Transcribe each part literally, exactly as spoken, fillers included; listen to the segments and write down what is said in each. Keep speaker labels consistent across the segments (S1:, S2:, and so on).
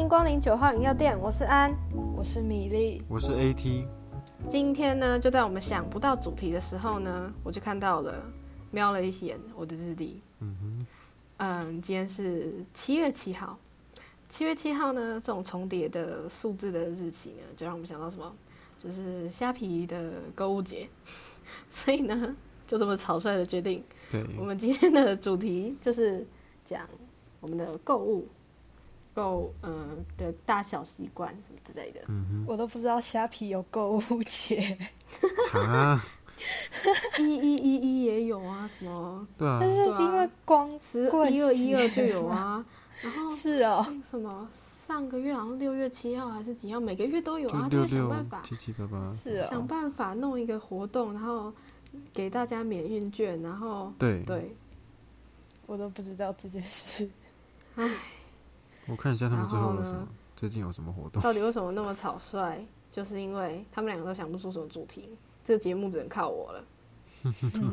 S1: 迎光临九号饮料店，我是安，
S2: 我是米粒，
S3: 我是 A T。
S1: 今天呢，就在我们想不到主题的时候呢，我就看到了，瞄了一眼我的日历。
S3: 嗯哼。
S1: 嗯，今天是七月七号。七月七号呢，这种重叠的数字的日期呢，就让我们想到什么？就是虾皮的购物节。所以呢，就这么草率的决定，
S3: 对，
S1: 我们今天的主题就是讲我们的购物。购呃的大小习惯什么之类的，
S3: 嗯哼，
S2: 我都不知道虾皮有购物节。
S3: 哈，
S1: 一一一一也有啊，什么？
S3: 对啊，
S2: 但是因为光
S1: 十一二一二就有啊，然后
S2: 是哦，
S1: 那个什么上个月好像六月七号还是几号，每个月都有啊，
S3: 就
S1: 就会想办法
S3: 七七八八，
S2: 是哦，
S1: 想办法弄一个活动，然后给大家免运券，然后
S3: 对
S1: 对，
S2: 我都不知道这件事。
S1: 唉。
S3: 我看一下他们最后有什么，最近有什么活动。
S1: 到底为什么那么草率？就是因为他们两个都想不出什么主题，这个节目只能靠我了。嗯、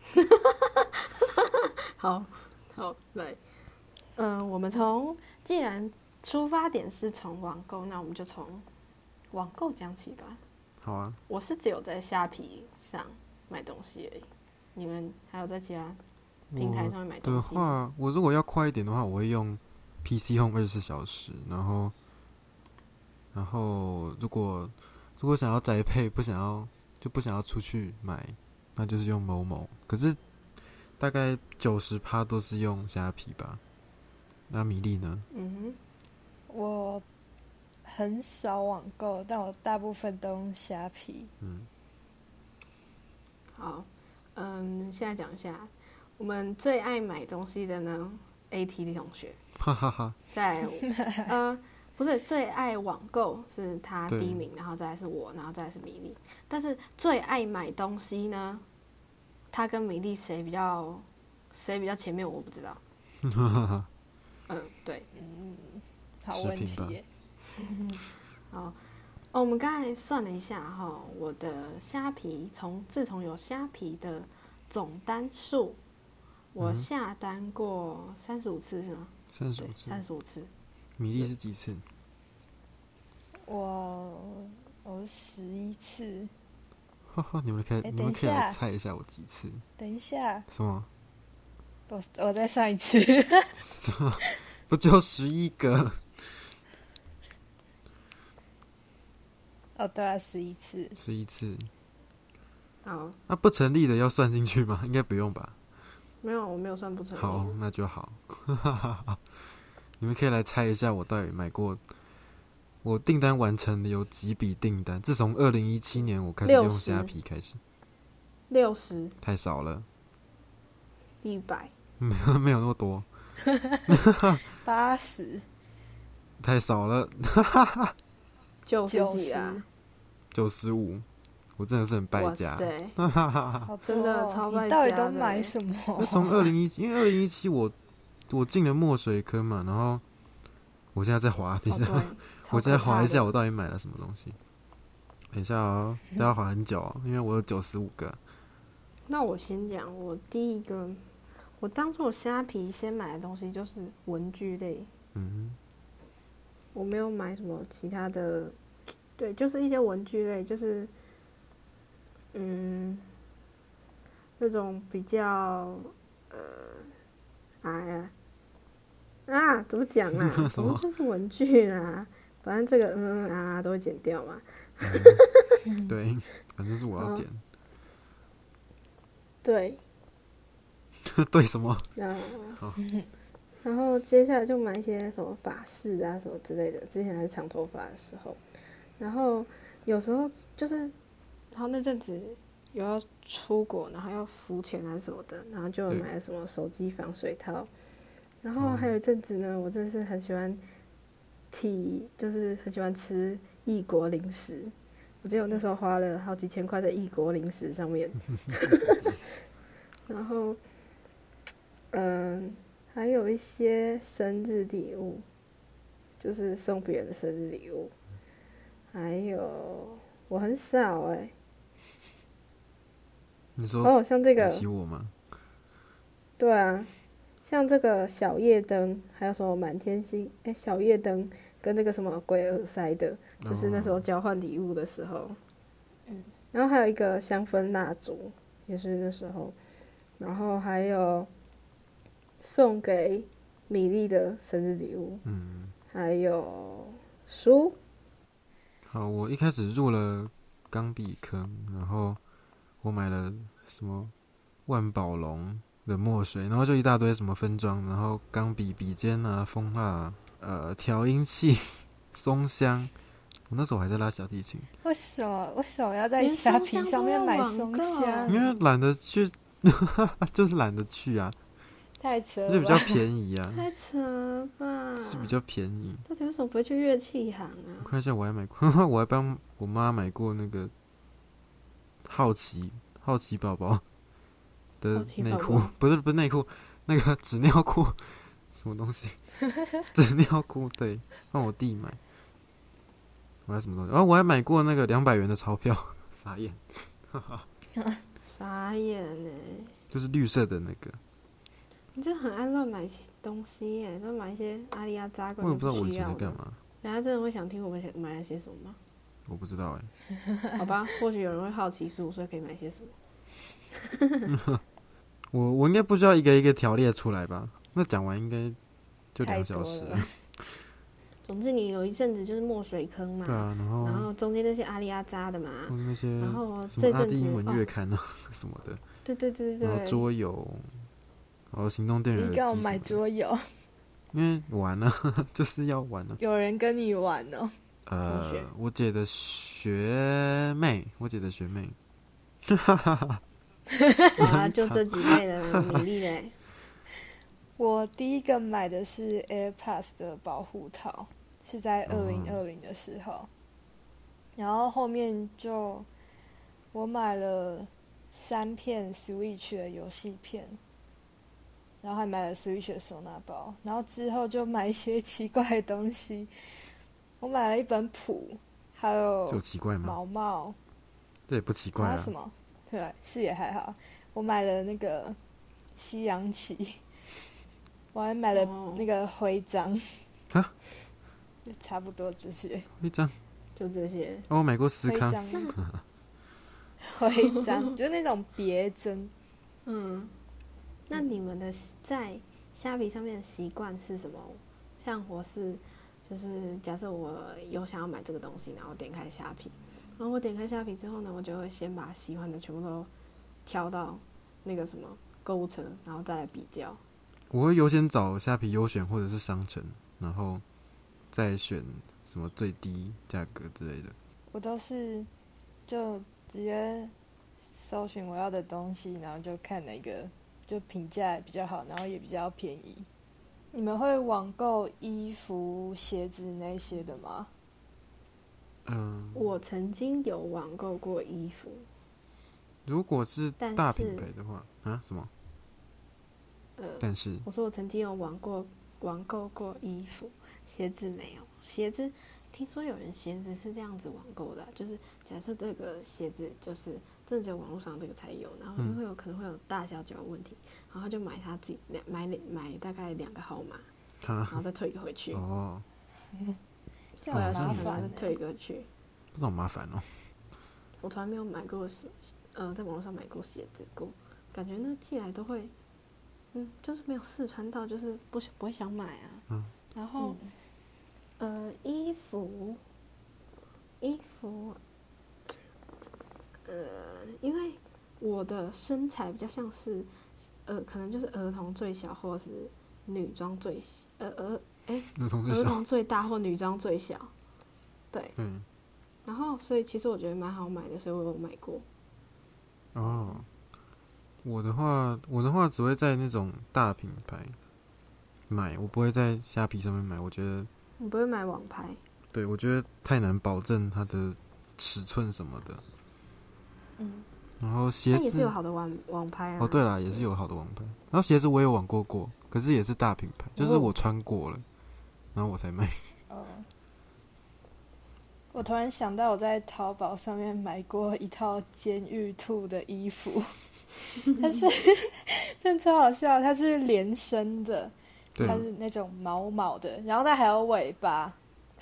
S1: 好，好，来，嗯、呃，我们从既然出发点是从网购，那我们就从网购讲起吧。
S3: 好啊。
S1: 我是只有在虾皮上买东西而已，你们还有在其他平台上面买东西吗？
S3: 的话，我如果要快一点的话，我会用 P C Home 二十四小时，然后，然后如果如果想要宅配，不想要就不想要出去买，那就是用某某。可是大概九十趴都是用虾皮吧。那米粒呢？
S1: 嗯哼，
S2: 我很少网购，但我大部分都用虾皮。
S3: 嗯。
S1: 好，嗯，现在讲一下我们最爱买东西的呢 ，A T 的同学，
S3: 哈哈哈。
S1: 在呃不是最爱网购是他第一名，然后再来是我，然后再来是米粒。但是最爱买东西呢，他跟米粒谁比较谁比较前面我不知道。
S3: 哈哈哈。
S1: 嗯，对。
S2: 嗯，好问题耶。
S1: 好。哦，我们刚才算了一下哈，我的虾皮从自从有虾皮的总单数，我下单过三十五次是吗？
S3: 三十五次。
S1: 三十五次。
S3: 米粒是几次？
S2: 我我是十一次。
S3: 哈哈，你们可以、
S2: 欸、
S3: 你们可以来猜一下我几次？
S2: 等一下。
S3: 什么？
S2: 我我再上一次。
S3: 什么？不就十一个？
S2: 哦，对啊，十一次。
S3: 十一次。
S1: 好。
S3: 那、啊、不成立的要算进去吗？应该不用吧？
S1: 没有，我没有算不成立。
S3: 好，那就好。你们可以来猜一下我到底买过，我订单完成的有几笔订单？自从二零一七年我开始用虾皮开始。
S1: 六十。
S3: 太少了。
S1: 一百。
S3: 没有没有那么多。
S2: 八十。
S3: 太少了。
S1: 九十几啊。
S3: 九十五。我真的是很败家。
S1: 哇塞。真的超败家的。
S2: 你到底都买什么？
S3: 从二零一七，因为二零一七我我进了墨水坑嘛，然后我现在在滑，等一下，
S1: 哦、
S3: 我现在滑一下我到底买了什么东西。等一下哦，这要滑很久哦，因为我有九十五个。
S1: 那我先讲，我第一个，我当初虾皮先买的东西就是文具类。
S3: 嗯。
S1: 我没有买什么其他的，对，就是一些文具类，就是嗯那种比较呃哎呀啊怎么讲啊，总之就是文具啦，反正这个嗯嗯啊都会剪掉嘛。
S3: 嗯、对，反正是我要剪。
S1: 对。
S3: 对什么？
S1: 然后，然后接下来就买一些什么发饰啊什么之类的，之前还是长头发的时候，然后有时候就是，然后那阵子有要出国，然后要浮潜还是什么的，然后就买了什么手机防水套，然后还有一阵子呢，我真的是很喜欢体，就是很喜欢吃异国零食，我记得我那时候花了好几千块在异国零食上面。然后嗯，还有一些生日礼物，就是送别人的生日礼物，还有我很少哎、欸。
S3: 你说
S1: 哦，像这个。
S3: 比起我吗？对
S1: 啊，像这个小夜灯，还有什么满天星，哎、欸，小夜灯跟那个什么鬼耳塞的，就是那时候交换礼物的时候。嗯。然后还有一个香氛蜡烛，也是那时候。然后还有送给米粒的生日礼物。嗯。还有书。
S3: 好，我一开始入了钢笔坑，然后我买了什么万宝龙的墨水，然后就一大堆什么分装，然后钢笔、笔尖啊、蜂蜡、呃调音器、松香。我那时候还在拉小提琴。
S2: 为什么为什么要在虾皮上面买松香？
S3: 因为懒得去，就是懒得去啊。
S2: 太扯了吧。
S3: 就是比较便宜啊。
S1: 太扯了吧。
S3: 是比较便宜。
S1: 到底为什么不会去乐器行啊？
S3: 我看一下，我还买过，我还帮我妈买过那个好奇好奇宝宝的内裤，不是不是内裤，那个纸尿裤，什么东西？纸尿裤，对，帮我弟买。我还什么东西？然后我还买过那个两百元的钞票，傻眼，
S1: 傻眼哎。
S3: 就是绿色的那个。
S1: 你真的很爱乱买东西耶，都买一些阿里阿扎根
S3: 我也不知道我以
S1: 不需要的。
S3: 前在干嘛。
S1: 大家真的会想听我们买了些什么吗？
S3: 我不知道哎。
S1: 好吧，或许有人会好奇十五岁可以买些什么。
S3: 我我应该不需要一个一个条列出来吧？那讲完应该就两小时了。
S1: 总之你有一阵子就是墨水坑嘛，
S3: 对啊，然后
S1: 然后中间那些阿里阿扎的嘛，
S3: 那些
S1: 然后
S3: 什么阿弟英文月刊啊、哦、什么的，
S1: 对对对对，
S3: 然后桌游，然后行动电源耳机。
S2: 你干嘛买桌游？
S3: 因为玩啊，就是要玩啊。
S2: 有人跟你玩哦？
S3: 呃，我姐的学妹，我姐的学妹。哈哈哈。
S1: 好啦，就这几类的，米粒嘞。
S2: 我第一个买的是 AirPods 的保护套，是在二零二零的时候，哦、然后后面就我买了三片 Switch 的游戏片，然后还买了 Switch 的收纳包，然后之后就买一些奇怪的东西，我买了一本谱，还有
S3: 有奇怪吗？
S2: 毛毛，
S3: 这也不奇怪啊。
S2: 什么？对，是也还好。我买了那个西洋旗。我还买了那个徽章，
S3: 啊，
S2: 就差不多这些。
S3: 徽章，
S1: 就这些。
S3: 哦，我买过思康。
S2: 徽章，就是那种别针。
S1: 嗯，那你们的在虾皮上面的习惯是什么？像我是，就是假设我有想要买这个东西，然后点开虾皮，然后我点开虾皮之后呢，我就会先把喜欢的全部都挑到那个什么购物车，然后再来比较。
S3: 我会优先找虾皮优选或者是商城，然后再选什么最低价格之类的。
S2: 我都是就直接搜寻我要的东西，然后就看哪个就评价比较好，然后也比较便宜。你们会网购衣服、鞋子那些的吗？
S3: 嗯，
S1: 我曾经有网购过衣服。
S3: 如果是大品牌的话，啊什么？
S1: 呃，
S3: 但是
S1: 我说我曾经有网过网购过衣服，鞋子没有。鞋子听说有人鞋子是这样子网购的，就是假设这个鞋子就是真的只有网络上这个才有，然后因为有可能会有大小脚的问题，然后他就买他自己两买买大概两个号码，然后再退回去。
S3: 哦，
S2: 这样麻烦，
S1: 再退回去。
S3: 这种麻烦哦。
S1: 我从来没有买过什呃在网络上买过鞋子过，感觉那寄来都会。嗯，就是没有试穿到，就是不不会想买啊。嗯。然后，嗯、呃，衣服，衣服，呃，因为我的身材比较像是，呃，可能就是儿童最小，或者是女装最，呃儿，哎，
S3: 儿童最小，
S1: 儿童最大或女装最小，对。
S3: 嗯。
S1: 然后，所以其实我觉得蛮好买的，所以我有买过。
S3: 哦。我的话，我的话只会在那种大品牌买，我不会在虾皮上面买。我觉得
S1: 你不会买网拍？
S3: 对，我觉得太难保证它的尺寸什么的。
S2: 嗯。
S3: 然后鞋子，
S1: 但也是有好的网网拍啊。
S3: 哦，对啦，也是有好的网拍。然后鞋子我也网过过，可是也是大品牌，就是我穿过了，然后我才买。
S2: 哦。我突然想到，我在淘宝上面买过一套监狱兔的衣服，它是真的超好笑，它是连身的，它是那种毛毛的，然后它还有尾巴，它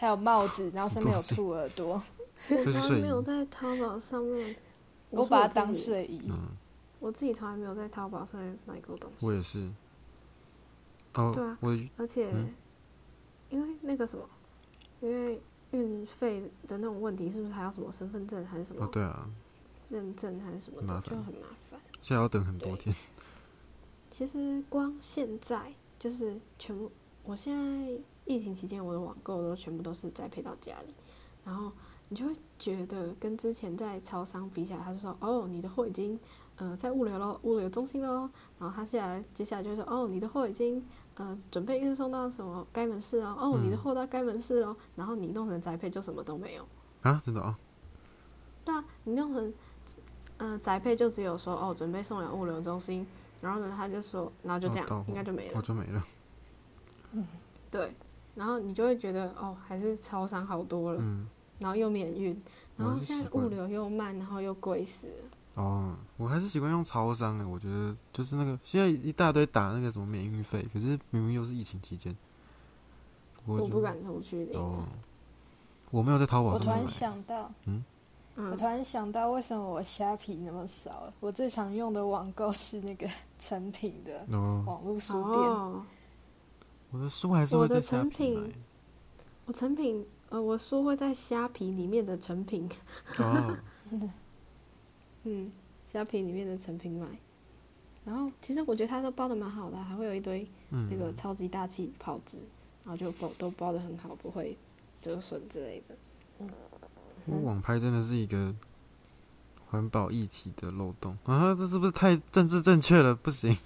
S2: 还有帽子，然后上面有
S3: 什么
S2: 兔耳朵。
S1: 我从来没有在淘宝上面，
S2: 我把它当睡衣。
S3: 嗯，
S1: 我自己从来没有在淘宝上面买过东西。
S3: 我也是。哦，
S1: 对啊，
S3: 我
S1: 而且、
S3: 嗯、
S1: 因为那个什么，因为运费的那种问题，是不是还要什么身份证还是什么？
S3: 哦，对啊。
S1: 认证还是什么的，就很麻烦。
S3: 现在要等很多天。
S1: 其实光现在就是全部，我现在疫情期间我的网购都全部都是宅配到家里，然后你就会觉得跟之前在超商比起来，他是说哦你的货已经呃在物流咯，物流中心咯，然后他下来接下来就会说哦你的货已经呃准备运送到什么该门市哦，哦、嗯、你的货到该门市哦，然后你弄成宅配就什么都没有。
S3: 啊，真的啊？
S1: 对啊，你弄成呃宅配就只有说哦准备送往物流中心。然后呢，他就说，然后就这样，
S3: 哦、
S1: 应该就没了。
S3: 哦，就没了。
S2: 嗯，
S1: 对，然后你就会觉得，哦，还是超商好多了。
S3: 嗯。
S1: 然后又免运，然后现在物流又慢，然后又贵死了。
S3: 哦，我还是习惯用超商的，我觉得就是那个现在一大堆打那个什么免运费，可是明明又是疫情期间。我,
S1: 我不敢出去领。
S3: 哦，我没有在淘宝上面买。
S2: 我突然想到，
S3: 嗯，
S2: 我突然想到为什么我虾皮那么少？我最常用的网购是那个成品的网络书店。
S1: 哦，
S3: 我的书还是会在虾皮买。
S1: 我成品，呃，我书会在虾皮里面的成品。
S3: 哦。
S1: 嗯，虾皮里面的成品买。然后其实我觉得它都包的蛮好的，还会有一堆那个超级大气泡纸，然后就包都包的很好，不会折损之类的。嗯，
S3: 我网拍真的是一个环保议题的漏洞啊！这是不是太政治正确了？不行。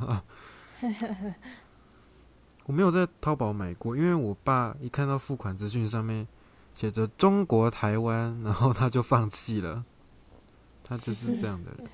S3: 我没有在淘宝买过，因为我爸一看到付款资讯上面写着中国台湾，然后他就放弃了。他就是这样的人。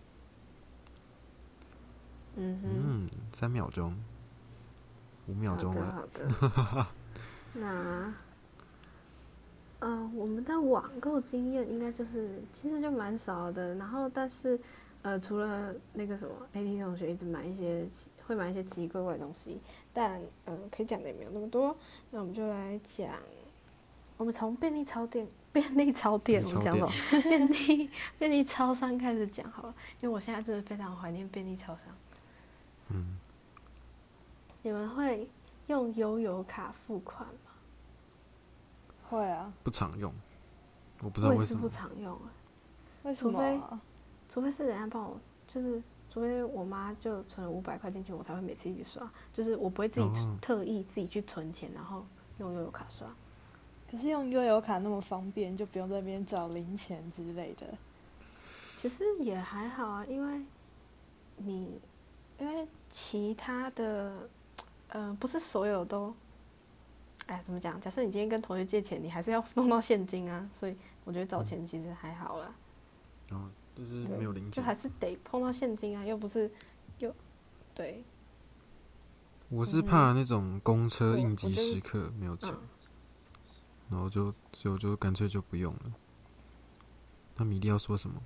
S1: 嗯哼。
S3: 嗯，三秒钟，五秒钟了。
S1: 好的好的。那，呃，我们的网购经验应该就是其实就蛮少的，然后但是呃除了那个什么 A T 同学一直买一些会买一些奇奇怪怪的东西，但呃可以讲的也没有那么多，那我们就来讲，我们从便利超店便利超店我们讲什么便利便利超商开始讲好了，因为我现在真的非常怀念便利超商。
S3: 嗯。
S1: 你们会用悠游卡付款吗？
S2: 会啊。
S3: 不常用，我不知道为什么。
S1: 我也是不常用啊。
S2: 为什么、啊？
S1: 除非除非是人家帮我，就是除非我妈就存了五百块进去，我才会每次一起刷。就是我不会自己、哦、特意自己去存钱，然后用悠游卡刷。
S2: 可是用悠游卡那么方便，就不用在那边找零钱之类的。
S1: 其实也还好啊，因为你因为其他的，呃，不是所有都，哎，怎么讲？假设你今天跟同学借钱，你还是要弄到现金啊，所以我觉得找钱其实还好啦。
S3: 哦，就是没有零钱。
S1: 就还是得碰到现金啊，又不是，又，对。
S3: 我是怕那种公车应急时刻没有钱，
S1: 嗯、
S3: 然后就所以我就干脆就不用了。那米粒要说什么？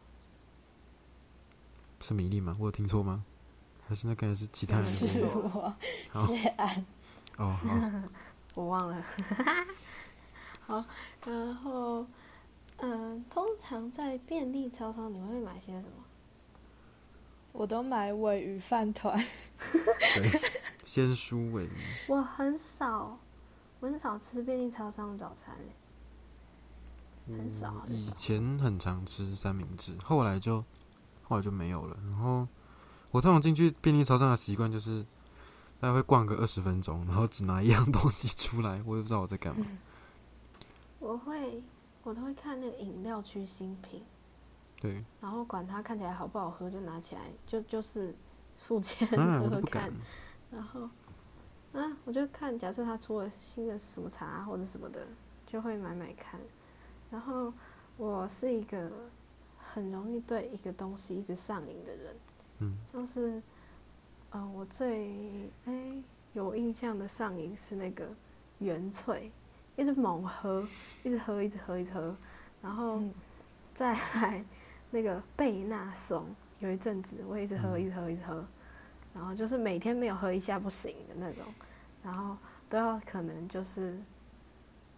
S3: 是米粒吗？我有听错吗？还是那个是其他人？
S2: 是我，是安。
S3: 哦好。
S1: 我忘了。好，然后，嗯，通常在便利超商你会买些什么？
S2: 我都买鲔鱼饭团。
S3: 对，鲜蔬鲔鱼。
S1: 我很少，我很少吃便利超商的早餐嘞。很少很少。
S3: 以前很常吃三明治，后来就后来就没有了。然后我通常进去便利超商的习惯就是大概会逛个二十分钟，然后只拿一样东西出来，我也不知道我在干嘛。
S1: 我会，我都会看那个饮料区新品。
S3: 对。
S1: 然后管它看起来好不好喝，就拿起来，就就是付钱
S3: 啊、
S1: 喝
S3: 喝看。
S1: 然后，啊，我就看，假设他出了新的什么茶或者什么的，就会买买看。然后我是一个很容易对一个东西一直上瘾的人。
S3: 嗯。
S1: 像是，呃，我最哎有印象的上瘾是那个原萃，一直猛喝，一直喝，一直喝，一直喝，然后再来那个贝纳颂，有一阵子我一直喝，一直喝，一直喝，然后就是每天没有喝一下不行的那种，然后都要可能就是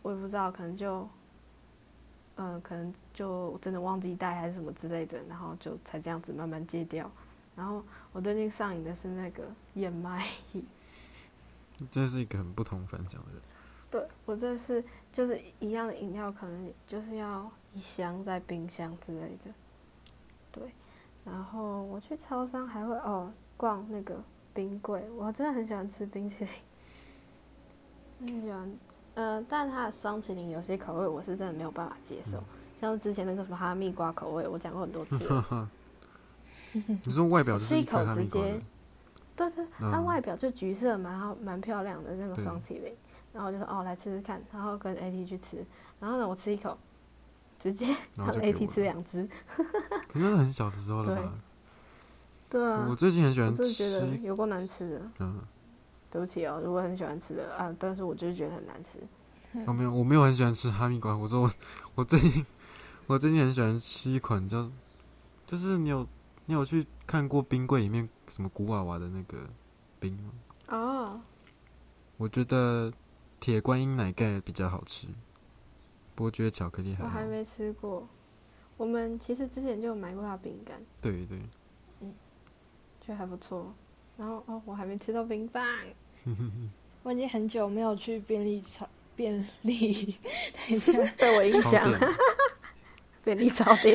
S1: 我也不知道，可能就，嗯、呃，可能就真的忘记带还是什么之类的，然后就才这样子慢慢戒掉。然后我最近上瘾的是那个燕麦饮。
S3: 真是一个很不同凡响的人。
S1: 对，我这是就是一样的饮料，可能就是要一箱在冰箱之类的。对，然后我去超商还会哦逛那个冰柜，我真的很喜欢吃冰淇淋，很喜欢，呃，但它的双淇淋有些口味我是真的没有办法接受，嗯、像之前那个什么哈密瓜口味，我讲过很多次了。
S3: 你说外表就是
S1: 一口直接，对对，它
S3: 嗯、
S1: 外表就橘色，蛮好蛮漂亮的那个双淇淋，然后我就说哦来吃吃看，然后跟 A T 去吃，然后呢我吃一口，直接让 A T 吃两只。
S3: 可是很小的时候了吧？
S1: 对啊，
S3: 我最近很喜欢吃，
S1: 我真的觉得有够难吃的。
S3: 嗯，
S1: 对不起哦，如果很喜欢吃的啊，但是我就是觉得很难吃。
S3: 哦没有，我没有很喜欢吃哈密瓜，我说我我最近我最近很喜欢吃一款叫，就是你有你有去看过冰柜里面什么古娃娃的那个冰吗？
S1: 哦。
S3: 我觉得铁观音奶盖比较好吃，不过觉得巧克力还好。
S1: 我还没吃过，我们其实之前就有买过它饼干。
S3: 对对。
S1: 嗯，觉得还不错。然后哦，我还没吃到冰棒。
S2: 我已经很久没有去便利超便利，等一下
S1: 被我影响。便利超店。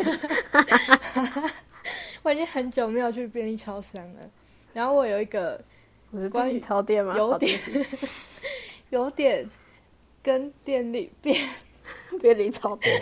S2: 我已经很久没有去便利超商了。然后我有一个关于
S1: 超店吗？
S2: 有点有点跟便利便
S1: 便利超店。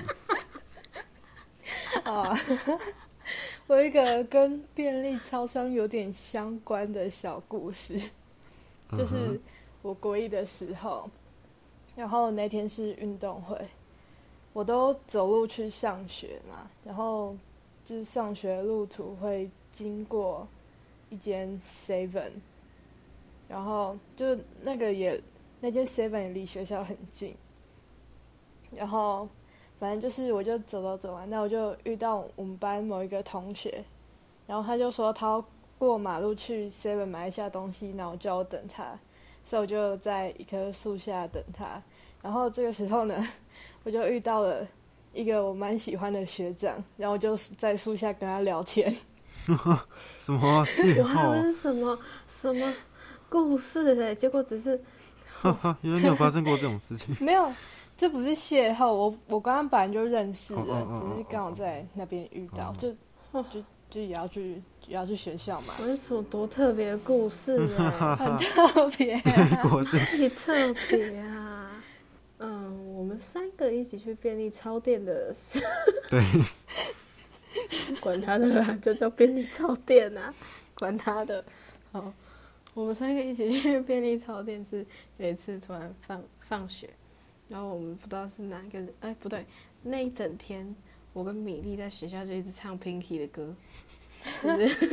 S2: 啊，我有一个跟便利超商有点相关的小故事，就是我国一的时候，然后那天是运动会，我都走路去上学嘛，然后就是上学路途会经过一间 Seven， 然后就那个也那间 Seven 也离学校很近，然后反正就是我就走走走完，那我就遇到我们班某一个同学，然后他就说他要过马路去 Seven 买一下东西，那我叫我等他，所以我就在一棵树下等他。然后这个时候呢，我就遇到了一个我蛮喜欢的学长，然后我就在树下跟他聊天。
S3: 什么邂逅？
S1: 我还以为是什么什么故事嘞，结果只是。
S3: 哈哈，原来你有发生过这种事情。
S2: 没有，这不是邂逅，我我刚刚本来就认识的，
S3: oh, oh, oh, oh, oh, oh,
S2: 只是刚好在那边遇到，
S3: oh.
S2: 就就就也要去也要去学校嘛。
S1: 我是什么多特别的故事哎，
S2: 很特别、
S3: 啊。果是。
S1: 太特别啊！嗯，我们三个一起去便利超店的事。
S3: 对。
S1: 管他的啦，就叫便利超店啊，管他的。好，我们三个一起去便利超店是有一次突然放放学，然后我们不知道是哪一个人，哎不对，那一整天我跟米粒在学校就一直唱 Pinky 的歌，就是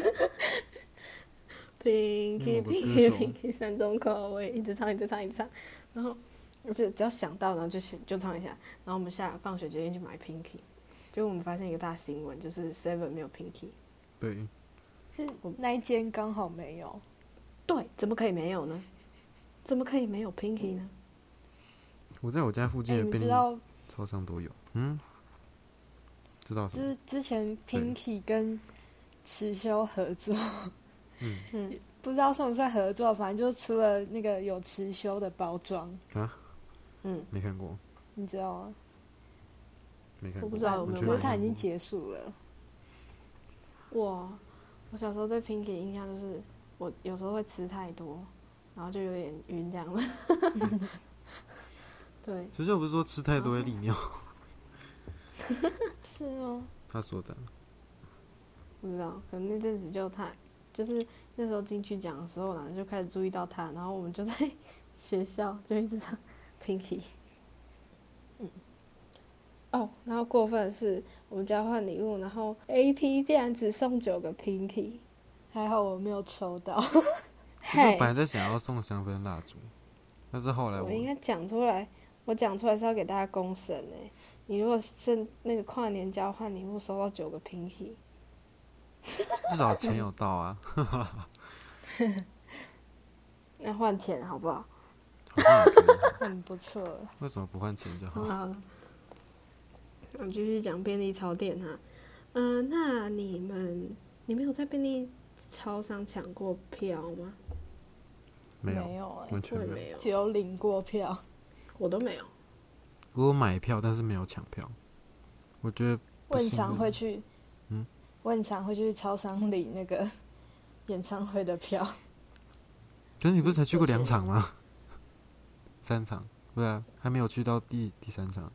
S1: Pinky Pinky Pinky 三种口味，一直唱一直唱一直唱，然后就只要想到然后就就唱一下，然后我们下放学决定去买 Pinky。结果我们发现一个大新闻，就是 Seven 没有 Pinky。
S3: 对。
S2: 是那一间刚好没有。
S1: 对，怎么可以没有呢？怎么可以没有 Pinky 呢？
S3: 我在我家附近的便利超商都有。嗯。知道什么？
S2: 就是之前 Pinky 跟持修合作。
S3: 嗯
S2: 嗯。不知道算不算合作，反正就出了那个有持修的包装。
S3: 啊？
S1: 嗯。
S3: 没看过。
S2: 你知道吗？
S3: 没看过。
S1: 我不知道有没有。
S2: 可是它已经结束了。
S1: 哇，我小时候对 Pinky 印象就是我有时候会吃太多，然后就有点晕这样的。对。
S3: 持修不是说吃太多会利尿？
S2: 是哦。
S3: 他说的。
S1: 不知道，可能那阵子就他，就是那时候进去讲的时候呢，就开始注意到他，然后我们就在学校就一直唱 Pinky。嗯。哦，然后过分的是我们交换礼物，然后 A T 竟然只送九个 Pinky。
S2: 还好我没有抽到。
S3: 其实我本来在想要送香氛蜡烛，但是后来我。
S1: 我应该讲出来，我讲出来是要给大家公审诶。你如果是那个跨年交换礼物收到九个 Pinky。
S3: 至少钱有到啊。
S1: 那换钱好不好？
S3: 好像也可以。
S2: 很不错了。
S3: 为什么不换钱就好？
S1: 好了，我继续讲便利超店哈。嗯、呃，那你们你们有在便利超商抢过票吗？
S3: 没有，
S2: 没有欸
S3: 完全没有。
S1: 我也没有，
S2: 只有领过票。
S1: 我都没有。
S3: 我有买票，但是没有抢票。我觉得
S2: 我很
S3: 不幸运
S2: 常会去，
S3: 嗯，
S2: 我很常会去超商领那个演唱会的票。
S3: 可是你不是才去过
S1: 有钱
S3: 两场吗？三场，对啊，还没有去到第第三场。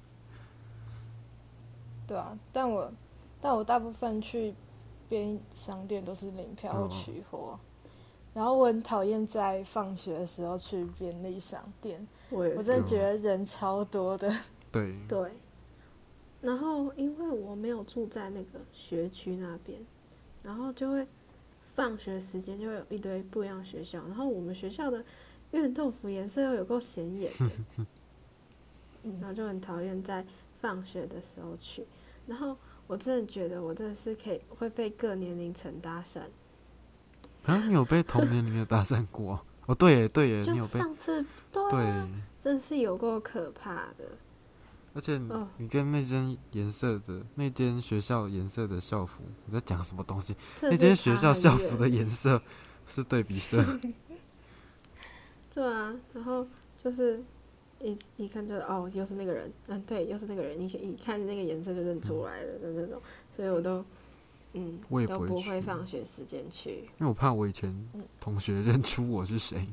S2: 对啊，但我但我大部分去便利商店都是领票或
S3: 哦
S2: 取货。然后我很讨厌在放学的时候去便利商店，
S1: 我也是。
S2: 我真的觉得人超多的。
S3: 对。
S1: 对。然后因为我没有住在那个学区那边，然后就会放学时间就会有一堆不一样的学校，然后我们学校的运动服颜色又有够显眼的，然后就很讨厌在放学的时候去。然后我真的觉得我真的是可以会被各年龄层搭讪。
S3: 啊，你有被同年龄的搭讪过？哦，对耶，对耶，你
S1: 就
S3: 有被。
S1: 上次对啊，
S3: 对。
S1: 真是有够可怕的。
S3: 而且
S1: 哦
S3: 你跟那间颜色的那间学校颜色的校服，你在讲什么东西？
S1: 真的是
S3: 那间学校
S1: 差很远
S3: 校服的
S1: 欸
S3: 颜色是对比色。
S1: 对啊，然后就是一一看就哦，又是那个人，嗯，对，又是那个人，你一看那个颜色就认出来了的那种，所以我都嗯
S3: 我也
S1: 都
S3: 不会去
S1: 不会放学时间去。
S3: 因为我怕我以前同学认出我是谁。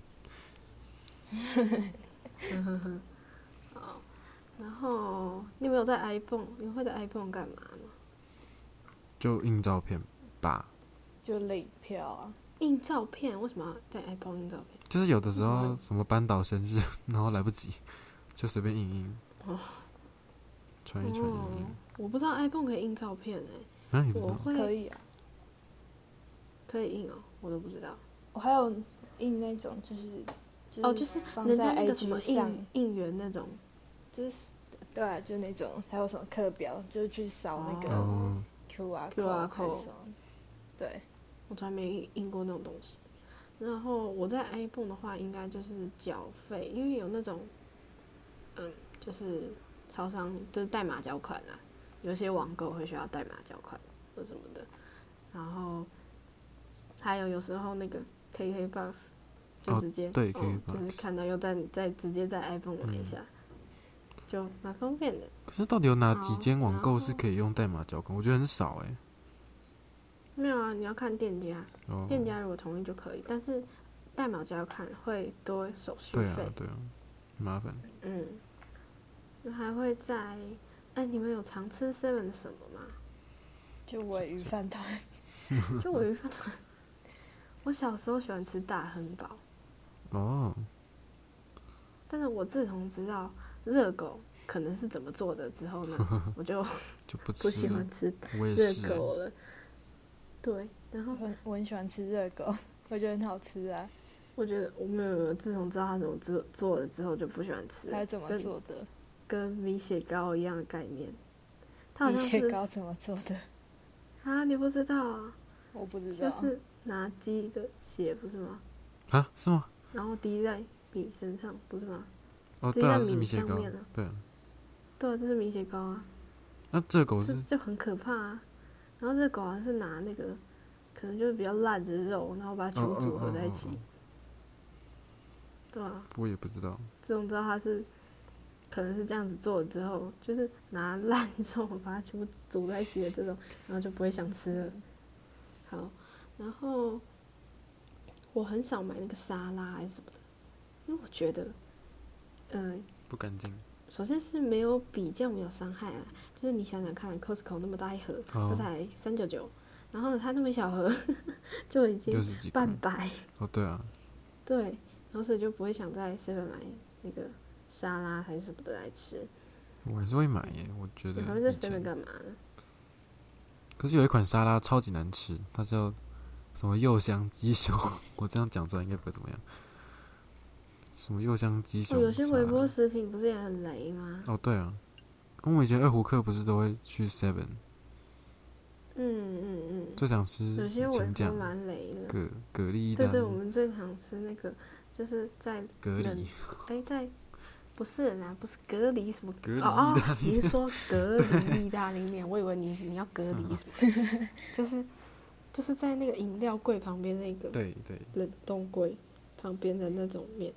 S1: 好，然后你有没有在 iPhone？你会在 iPhone 干嘛吗？
S3: 就印照片吧。
S2: 就领票啊。
S1: 印照片？为什么要在 iPhone 印照片？
S3: 就是有的时
S1: 为什么会
S3: 候什么班导生日，然后来不及，就随便印印，
S1: 哦，
S3: 传一传印印。
S1: 哦，我不知道 iPhone 可以印照片诶、
S3: 啊，你不知道？
S1: 我会
S2: 可以啊。
S1: 可以印哦，我都不知道。
S2: 我还有印那种就是
S1: 哦，
S2: 就
S1: 就是
S2: 放在
S1: 人家那个什
S2: I G
S1: 么
S2: 上，
S1: 应应援那种。
S2: 就是对啊，就那种还有什么课表，就是去扫那个
S3: 哦
S2: Q R
S1: Q R
S2: code 还是
S1: code
S2: 什么。对。
S1: 我从来没印过那种东西。然后我在 iPhone 的话，应该就是缴费，因为有那种，嗯，就是超商就是代码缴款啊，有些网购会需要代码缴款或什么的。然后还有有时候那个 K K Box 就直接
S3: 哦，对
S1: 哦
S3: ，K K Box
S1: 就是看到又再再直接在 iPhone 买一下，
S3: 嗯
S1: 就蛮方便的。
S3: 可是到底有哪几
S1: 好，
S3: 间网购
S1: 然后
S3: 是可以用代码缴款？我觉得很少哎。
S1: 没有啊，你要看店家，
S3: 哦。
S1: 店家如果同意就可以，但是代码缴款会多手续
S3: 对啊
S1: 费。
S3: 对啊，很麻烦。
S1: 嗯，那还会在，哎，你们有常吃 seven 的什么吗？
S2: 就鲔鱼饭团。
S1: 就鲔鱼饭团。我小时候喜欢吃大亨堡。
S3: 哦。
S1: 但是我自从知道热狗可能是怎么做的之后呢，我就
S3: 就不
S1: 不喜
S3: 吃了
S1: 欢吃
S3: 我也
S1: 热
S3: 是欸
S1: 狗了。对，然后
S2: 我很我很喜欢吃热狗，我觉得很好吃啊。
S1: 我觉得我没有没有，自从知道它怎么做做了之后就不喜欢吃了。
S2: 它是怎么
S1: 跟
S2: 做的？
S1: 跟米血糕一样的概念。它好
S2: 米
S1: 像是
S2: 血糕怎么做的？
S1: 啊，你不知道啊？
S2: 我不知道。
S1: 就是拿鸡的血不是吗？
S3: 啊，是吗？
S1: 然后滴在米身上不是吗？
S3: 哦，对啊，
S1: 滴在米
S3: 这是米血糕
S1: 上面啊。
S3: 对啊。
S1: 对啊，这是米血糕啊。
S3: 那热狗
S1: 这
S3: 是？
S1: 就很可怕啊。然后这狗好像是拿那个，可能就是比较烂的肉，然后把它全部组合在一起。
S3: 哦哦哦哦哦
S1: 对啊。
S3: 我也不知道。
S1: 自从知道它是，可能是这样子做了之后，就是拿烂肉把它全部组在一起的这种，然后就不会想吃了。好，然后我很少买那个沙拉还是什么的，因为我觉得，嗯、呃，
S3: 不干净。
S1: 首先是没有比较没有伤害啊，就是你想想看 ，Costco 那么大一盒，
S3: 哦
S1: 它才三九九，然后呢它那么小盒就已经
S3: 六十几块
S1: 半百。
S3: 哦，对啊。
S1: 对，然后所以就不会想在 seven 买那个沙拉还是什么的来吃。
S3: 我还是会买耶，我觉得
S1: 你还会在
S3: 以前
S1: seven 干嘛呢？
S3: 可是有一款沙拉超级难吃，它叫什么柚香鸡胸，我这样讲出来应该不会怎么样。什么柚香鸡胸
S1: 哦，有些微波
S3: 沙拉
S1: 食品不是也很雷吗？
S3: 哦，对啊，我们以前二胡课不是都会去 seven，
S1: 嗯嗯嗯。
S3: 最常吃
S1: 有些微波
S3: 什么青酱、
S1: 蛮雷的。
S3: 蛤蛤蜊
S1: 对对，
S3: 蛋。
S1: 我们最常吃那个就是在
S3: 隔离，
S1: 哎在不是啦，不是隔离什么
S3: 隔离
S1: 哦哦，
S3: 意大利
S1: 你是说隔离意大利面？我以为你你要隔离什么，就是就是在那个饮料柜旁边那个
S3: 对对，
S1: 冷冻柜旁边的那种面，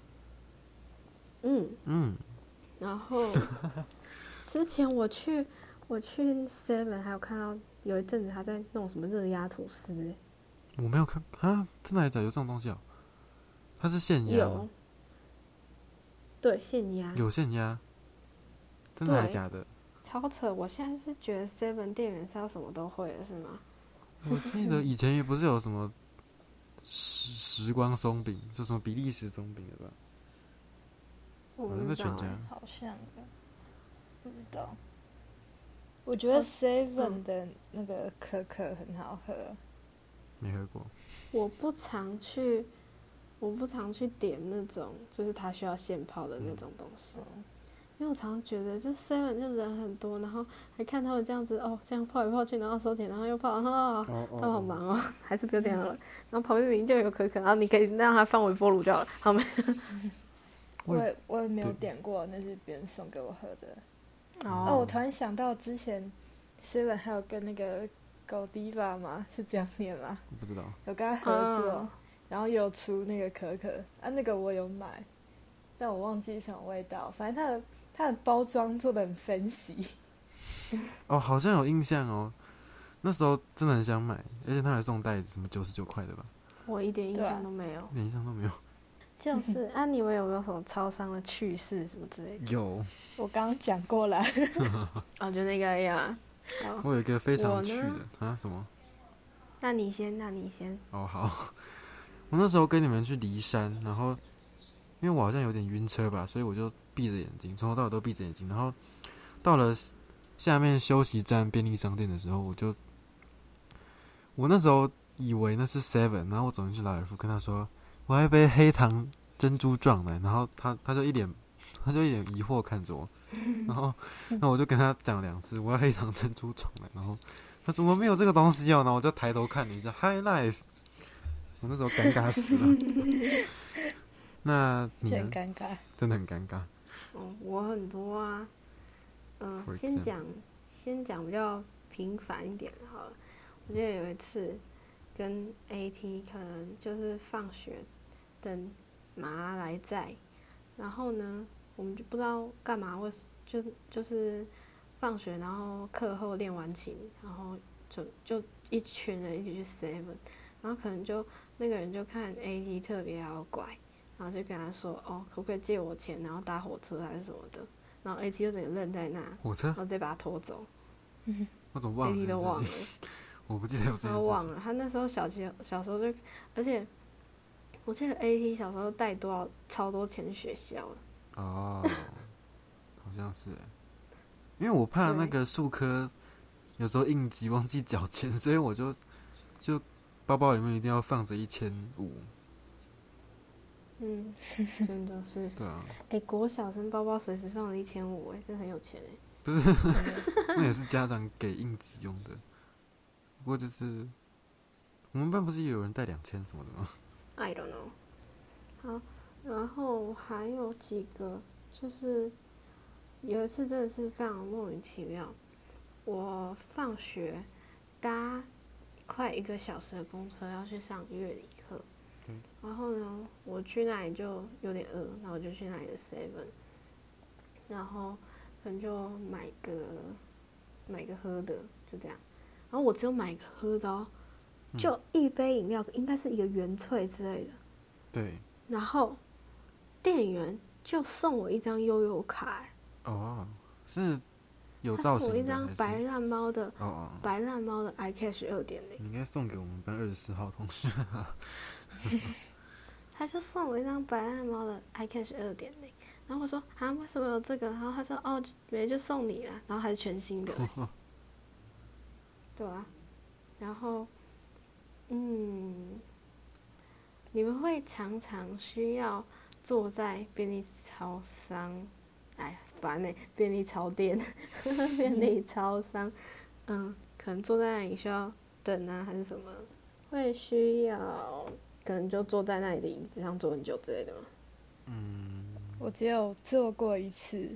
S1: 嗯
S3: 嗯，
S1: 然后之前我去我去 Seven 还有看到有一阵子他在弄什么热压吐司诶，
S3: 我没有看啊，真的还假的有这种东西哦？它是现压吗？
S1: 有，对现压，
S3: 有现压，真的还假的？
S1: 超扯！我现在是觉得 Seven 店员是要什么都会的，是吗？
S3: 我记得以前也不是有什么时时光松饼，就什么比利时松饼的吧？
S1: 我
S3: 好像
S1: 不知道哎、
S3: 在全家。
S2: 好像的，不知道。我觉得 Seven 的那个可可很好喝。
S3: 没喝过。
S1: 我不常去，我不常去点那种就是它需要现泡的那种东西，
S2: 嗯、
S1: 因为我常觉得就 Seven 就人很多，然后还看他们这样子哦，这样泡来泡去，然后收钱，然后又泡，啊、哦，
S3: 哦哦
S1: 他们好忙哦，还是不要点好了。然后旁边明明就有可可，然后你可以让他放微波炉就好了，好没？
S2: 我也我也没有点过，那是别人送给我喝的。
S1: 哦，
S2: 哦，我突然想到之前 Seven 还有跟那个Godiva 吗？是这样念吗？
S3: 不知道。
S2: 有跟他合作，
S1: 啊
S2: 然后有出那个可可，啊那个我有买，但我忘记什么味道，反正它的它的包装做的很分析。
S3: 哦，好像有印象哦，那时候真的很想买，而且他还送袋子，什么九十九块的吧？
S1: 我一点印象都没有，
S3: 一点印象都没有。
S1: 就是啊，你们有没有什么超商的趣事什么之类的？
S3: 有。
S2: 我刚刚讲过了。
S1: 哦，就那个呀。
S3: 我有一个非常趣
S1: 我呢
S3: 的啊什么？
S1: 那你先，那你先。
S3: 哦好，我那时候跟你们去骊山，然后因为我好像有点晕车吧，所以我就闭着眼睛，从头到尾都闭着眼睛，然后到了下面休息站便利商店的时候，我就我那时候以为那是 Seven， 然后我走进去拉尔夫跟他说我要一杯黑糖珍珠撞奶，然后他他就一脸他就一脸疑惑看着我，然后那我就跟他讲两次我要黑糖珍珠撞奶，然后他说我没有这个东西哦，然后我就抬头看了一下 High Life， 我那时候尴尬死了。那你
S2: 就
S3: 呢？
S2: 很尴尬。
S3: 真的很尴尬。
S1: 哦，我很多啊，嗯、呃，
S3: For
S1: 先
S3: example
S1: 讲先讲比较平凡一点的好了。我记得有一次跟 A T 可能就是放学等妈来载，然后呢，我们就不知道干嘛会就就是放学，然后课后练完琴，然后就就一群人一起去 Seven， 然后可能就那个人就看 A T 特别好拐，然后就跟他说，哦，可不可以借我钱，然后搭火车还是什么的，然后 A T 就整个愣在那，
S3: 火车？
S1: 然后直接把他拖走。
S3: 我怎么忘了
S1: A T
S3: 这
S1: 都忘了，
S3: 件事情？我不记得有这件事情。
S1: 他忘了，他那时候小学小时候就，而且我记得 A T 小时候带多少超多钱去学校了。
S3: 哦，好像是耶，因为我怕那个数科有时候应急忘记缴钱，所以我就就包包里面一定要放着一千五。
S1: 嗯，真的是。
S3: 对啊。
S1: 哎、欸，国小生包包随时放了一千五，哎，真的很有钱哎。
S3: 不是，那也是家长给应急用的。不过就是我们班不是也有人带两千什么的吗
S1: ？I don't know。好，然后还有几个，就是有一次真的是非常莫名其妙，我放学搭快一个小时的公车要去上乐理课，
S3: 嗯、
S1: 然后呢，我去那里就有点饿，然后我就去那里的 Seven， 然后可能就买个买个喝的，就这样，然后我只有买个喝的哦，就一杯饮料，应该是一个原萃之类的，
S3: 对。
S1: 然后店员就送我一张悠游卡，
S3: 哦，是有
S1: 他
S3: 造
S1: 送我一张
S3: 型的还是？
S1: 白烂猫的，
S3: 哦哦，
S1: 白烂猫的 iCash 二点零。
S3: 你应该送给我们班二十四号同学。
S1: 他就送我一张白烂猫的 iCash 二点零，然后我说啊为什么有这个？然后他说哦没就送你了，然后还是全新的。对啊，然后嗯，你们会常常需要坐在便利超商，哎烦欸，便利超店，便利超商，嗯，可能坐在那里需要等啊还是什么，会需要可能就坐在那里的椅子上坐很久之类的吗？
S3: 嗯，
S2: 我只有做过一次。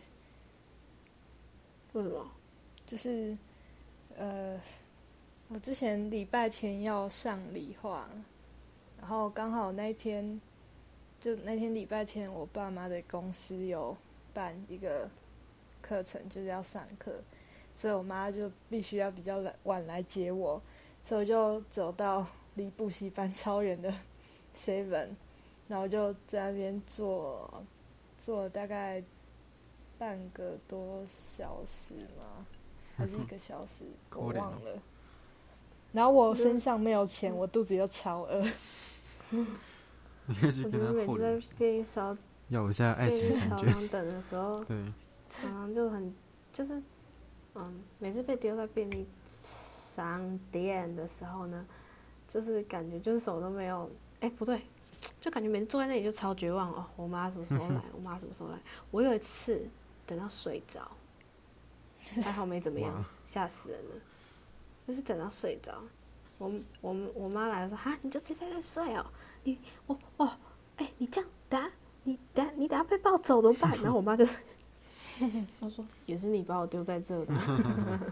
S1: 为什么？
S2: 就是呃，我之前礼拜天要上理化，然后刚好那一天，就那天礼拜天，我爸妈的公司有办一个课程，就是要上课，所以我妈就必须要比较晚来接我，所以我就走到离补习班超远的 seven， 然后就在那边坐坐大概半个多小时吗？还是一个小时？我忘了。然后我身上没有钱，我肚子又超饿。
S3: 你可以去跟他
S1: 我觉得每次在
S3: 厚脸皮，
S1: 便利商
S3: 要一下爱
S1: 便利
S3: 情产权。
S1: 商店等的时候，
S3: 对，
S1: 常常就很就是嗯，每次被丢在便利商店的时候呢，就是感觉就是什么都没有，哎、欸、不对，就感觉每次坐在那里就超绝望哦，我妈什么时候来？我妈什么时候来？我有一次等到睡着，还好没怎么样，吓死人了。就是等到睡着，我我我妈来说哈，你就直接在这睡哦，你我哦，哎、欸、你这样等下你等下你等下被抱走怎么办？然后我妈就是，她说也是你把我丢在这的、啊。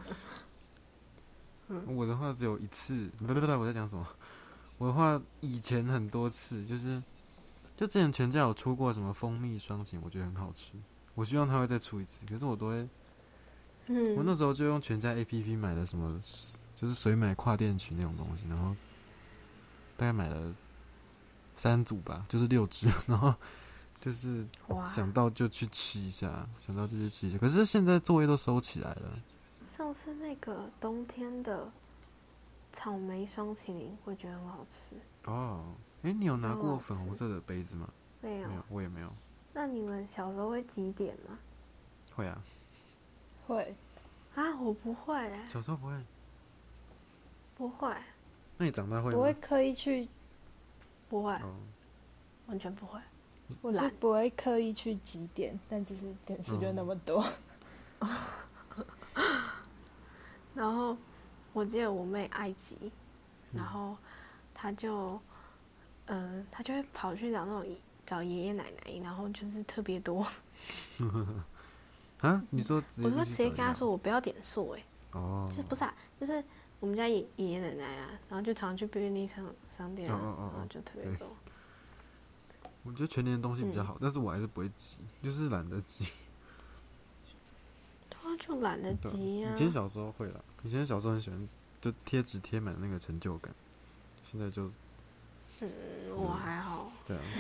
S3: 我的话只有一次，不不不，我在讲什么？我的话以前很多次，就是就之前全家有出过什么蜂蜜双擎，我觉得很好吃，我希望他会再出一次，可是我都会，
S1: 嗯，
S3: 我那时候就用全家 A P P 买了什么，就是水买跨店群那种东西，然后大概买了三组吧，就是六只，然后就是想到就去吃一下，想到就去吃一下，可是现在座位都收起来了。
S1: 上次那个冬天的草莓双淇淋，我觉得很好吃。
S3: 哦，哎、欸，你有拿过粉红色的杯子吗？
S1: 没有，
S3: 没有，我也没有。
S1: 那你们小时候会几点吗？
S3: 会啊。
S2: 会。
S1: 啊，我不会、欸。
S3: 小时候不会。
S1: 不会。
S3: 那你长大会吗？
S2: 不会刻意去。
S1: 不会。
S3: 哦。
S1: 完全不会。
S2: 我是不会刻意去几点，但就是点数就那么多。
S1: 嗯、然后我记得我妹爱挤，然后她就，呃，她就会跑去找那种找爷爷奶奶，然后就是特别多。
S3: 啊？你说直接就去找？
S1: 我说直接跟她说我不要点数哎、欸。
S3: 哦。
S1: 就是不是啊，就是我们家爷爷爷奶奶啊，然后就常去便利商商店啊，
S3: 哦哦哦
S1: 然后就特别多。
S3: 我觉得全年的东西比较好，嗯、但是我还是不会挤，就是懒得挤。
S1: 对啊，就懒得挤啊。
S3: 以前小时候会啦，以前小时候很喜欢，就贴纸贴满那个成就感。现在就，
S1: 嗯，我还好。
S3: 对啊。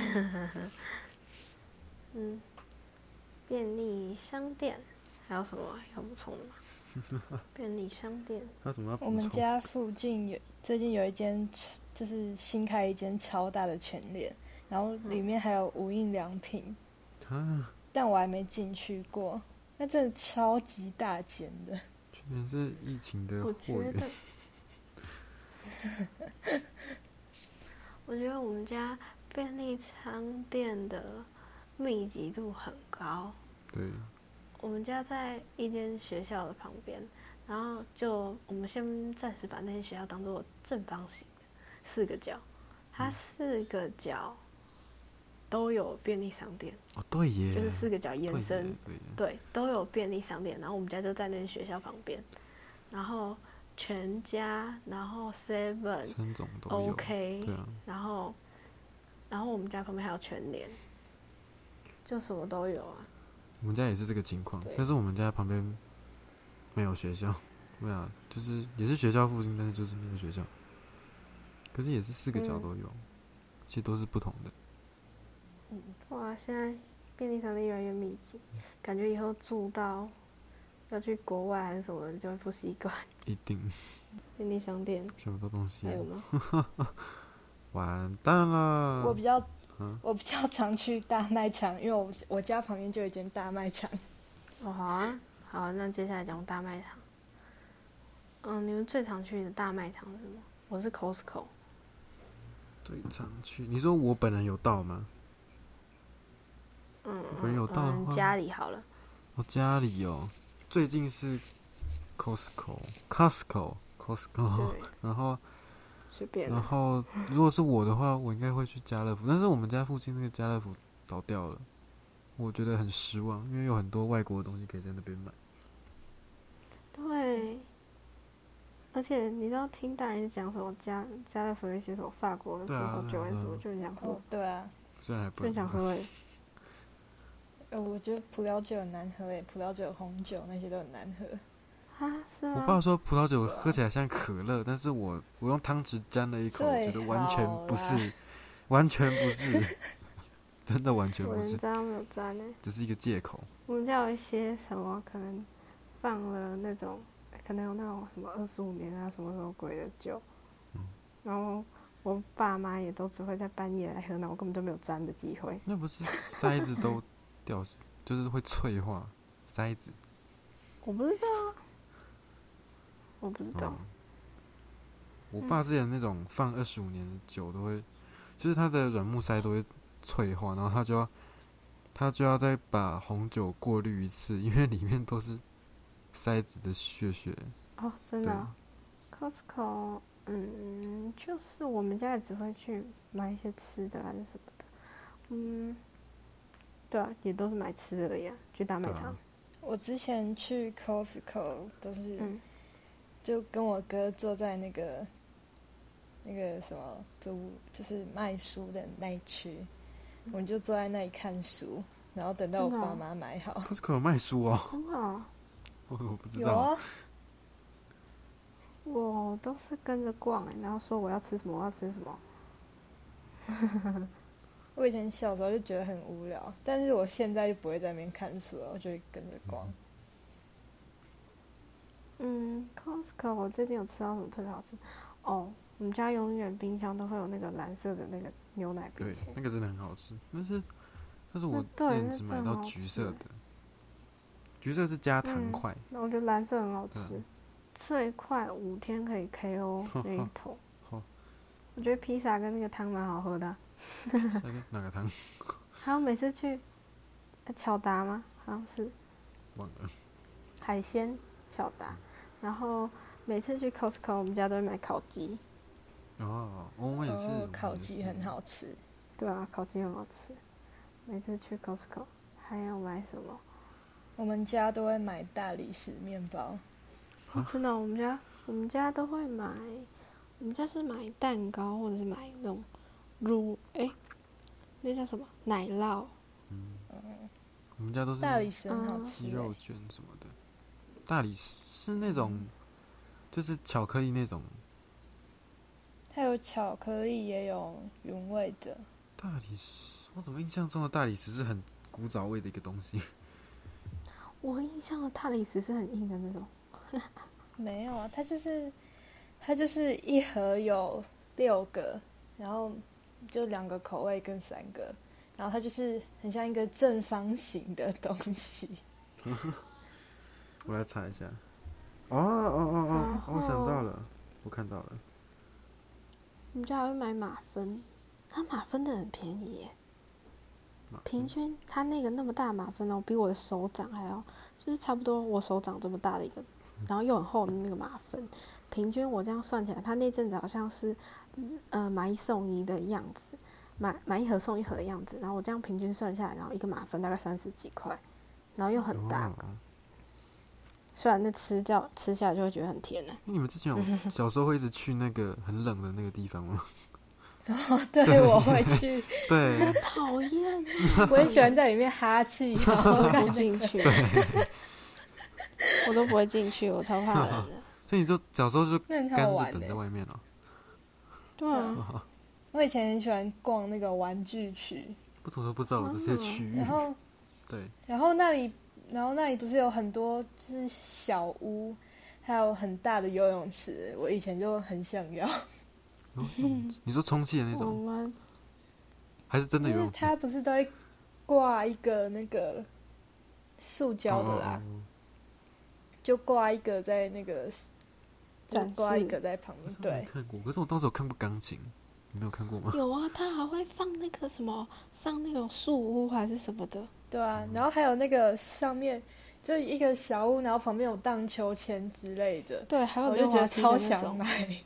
S1: 嗯，便利商店还有什么要补充的吗？便利商店。
S3: 还有什么要补
S2: 充？我们家附近有最近有一间，就是新开一间超大的全联，然后里面还有无印良品。
S3: 啊。
S2: 但我还没进去过，那真的超级大间的。
S3: 全联是疫情的货源。
S1: 我觉得我们家便利商店的密集度很高。
S3: 对。
S1: 我们家在一间学校的旁边，然后就我们先暂时把那间学校当作正方形的四个角，它四个角都有便利商店。
S3: 哦，对耶。
S1: 就是四个角延伸，
S3: 对,
S1: 对，都有便利商店。然后我们家就在那间学校旁边，然后全家，然后 seven，
S3: 三种都有
S1: OK，
S3: 对啊，
S1: 然后然后我们家旁边还有全联，就什么都有啊。
S3: 我们家也是这个情况，但是我们家旁边没有学校，对啊，就是也是学校附近，但是就是没有学校。可是也是四个角都有，嗯、其实都是不同的。
S1: 嗯，哇，现在便利商店越来越密集，感觉以后住到要去国外还是什么的就会不习惯。
S3: 一定。
S1: 便利商店。
S3: 想不到东西。
S1: 还有吗？
S3: 完蛋了。
S2: 我比较，嗯、我比较常去大卖场，因为我我家旁边就有一间大卖场。
S1: 哦，好啊，好，那接下来讲大卖场。嗯，你们最常去的大卖场是什么？我是 Costco。
S3: 最常去？你说我本人有到吗？
S1: 嗯
S3: 我本人有到的话。
S1: 嗯，家里好了。
S3: 我家里哦，最近是 Costco，Costco，Costco， 然后
S1: 随便。
S3: 然后如果是我的话，我应该会去家乐福，但是我们家附近那个家乐福倒掉了，我觉得很失望，因为有很多外国的东西可以在那边买。
S1: 对，而且你知道听大人讲什么家家乐福有一些什么法国的葡萄酒还是什么，就很想喝。
S2: 哦，对啊。
S3: 虽然还不
S1: 就很想喝诶。
S2: 呃，我觉得葡萄酒很难喝诶，葡萄酒、红酒那些都很难喝。
S1: 啊，是吗？
S3: 我爸说葡萄酒喝起来像可乐，但是我我用汤匙沾了一口，觉得完全不是，完全不是，真的完全不是。
S1: 我连沾都没有沾诶。
S3: 只是一个借口。
S1: 我们家有一些什么可能放了那种，可能有那种什么二十五年啊什么什么鬼的酒，
S3: 嗯，
S1: 然后我爸妈也都只会在半夜来喝，那我根本就没有沾的机会。
S3: 那不是塞子都掉，就是会脆化，塞子。
S1: 我不知道啊，我不知道。
S3: 嗯、我爸之前那种放二十五年的酒都会，就是它的软木塞都会脆化，然后他就要他就要再把红酒过滤一次，因为里面都是塞子的血血。
S1: 哦，真的、哦。Costco， 嗯，就是我们家也只会去买一些吃的还是什么的，嗯，对啊，也都是买吃的而已啊，去大卖场。
S2: 啊、我之前去 Costco 都是，
S1: 嗯，
S2: 就跟我哥坐在那个那个什么租，就是卖书的那一区，我们就坐在那里看书，然后等到我爸妈买好。
S3: Costco 有卖书哦。
S1: 真的、哦。
S3: 我我不知道。
S2: 有啊。
S1: 我都是跟着逛哎、欸，然后说我要吃什么，我要吃什么。
S2: 我以前小时候就觉得很无聊，但是我现在就不会在那边看书了，我就会跟着逛。
S1: 嗯 ，Costco 我最近有吃到什么特别好吃？哦，我们家永远冰箱都会有那个蓝色的那个牛奶冰淇淋。
S3: 对，那个真的很好吃，但是但是我之前只买到橘色的，橘色是加糖块。
S1: 嗯，我觉得蓝色很好吃，最快五天可以 K O 那一桶。我觉得披萨跟那个汤蛮好喝的、啊。
S3: 哪个汤？
S1: 还有每次去巧达吗？好像是。
S3: 忘了。
S1: 海鲜巧达，然后每次去 Costco 我们家都会买烤鸡。
S3: 哦，我们也是。
S2: 哦，烤鸡很好吃。
S1: 对啊，烤鸡很好吃。每次去 Costco 还要买什么？
S2: 我们家都会买大理石面包。
S1: 哦，真的、哦，我们家我们家都会买，我们家是买蛋糕或者是买那种乳，哎，那叫什么奶酪。
S3: 嗯。我们家都是
S2: 大理石很好吃。
S3: 鸡肉卷什么的。大理石是那种，嗯、就是巧克力那种。
S2: 它有巧克力，也有原味的。
S3: 大理石，我怎么印象中的大理石是很古早味的一个东西？
S1: 我印象的大理石是很硬的那种。
S2: 没有啊，它就是它就是一盒有六个，然后就两个口味跟三个，然后它就是很像一个正方形的东西。
S3: 我来查一下。哦哦哦哦，我想到了，我看到了。
S1: 我们家还会买马芬，它马芬的很便宜耶。平均它那个那么大马芬哦，比我的手掌还要，就是差不多我手掌这么大的一个，然后又很厚的那个马芬，平均我这样算起来，它那阵子好像是，呃买一送一的样子，买买一盒送一盒的样子，然后我这样平均算下来，然后一个马芬大概三十几块，然后又很大个，哦、虽然那吃掉吃下来就会觉得很甜呢、啊。
S3: 你们之前有小时候会一直去那个很冷的那个地方吗？
S2: 哦，对，对我会去。
S3: 对。
S1: 我讨厌。
S2: 我很喜欢在里面哈气，然后
S1: 不进去。我都不会进去，我超怕冷的。
S3: 所以你就小时候就干着等在外面了、哦。
S1: 对啊。
S2: 我以前很喜欢逛那个玩具区。
S3: 我怎么都不知道有这些区域。
S2: 然后，
S3: 对。
S2: 然后那里，然后那里不是有很多就是小屋，还有很大的游泳池，我以前就很想要。
S3: 你说充气的那种？
S1: 我们
S3: 还是真的游泳池？
S2: 就是它不是都会挂一个那个塑胶的啦，
S3: 哦哦哦
S2: 就挂一个在那个，就挂一个在旁边。对。
S3: 没看过，可是我当时有看过钢琴，你没有看过吗？
S1: 有啊，他还会放那个什么，放那种树屋还是什么的。
S2: 对啊，然后还有那个上面就一个小屋，然后旁边有荡秋千之类的。
S1: 对，还有
S2: 我就觉得超想买。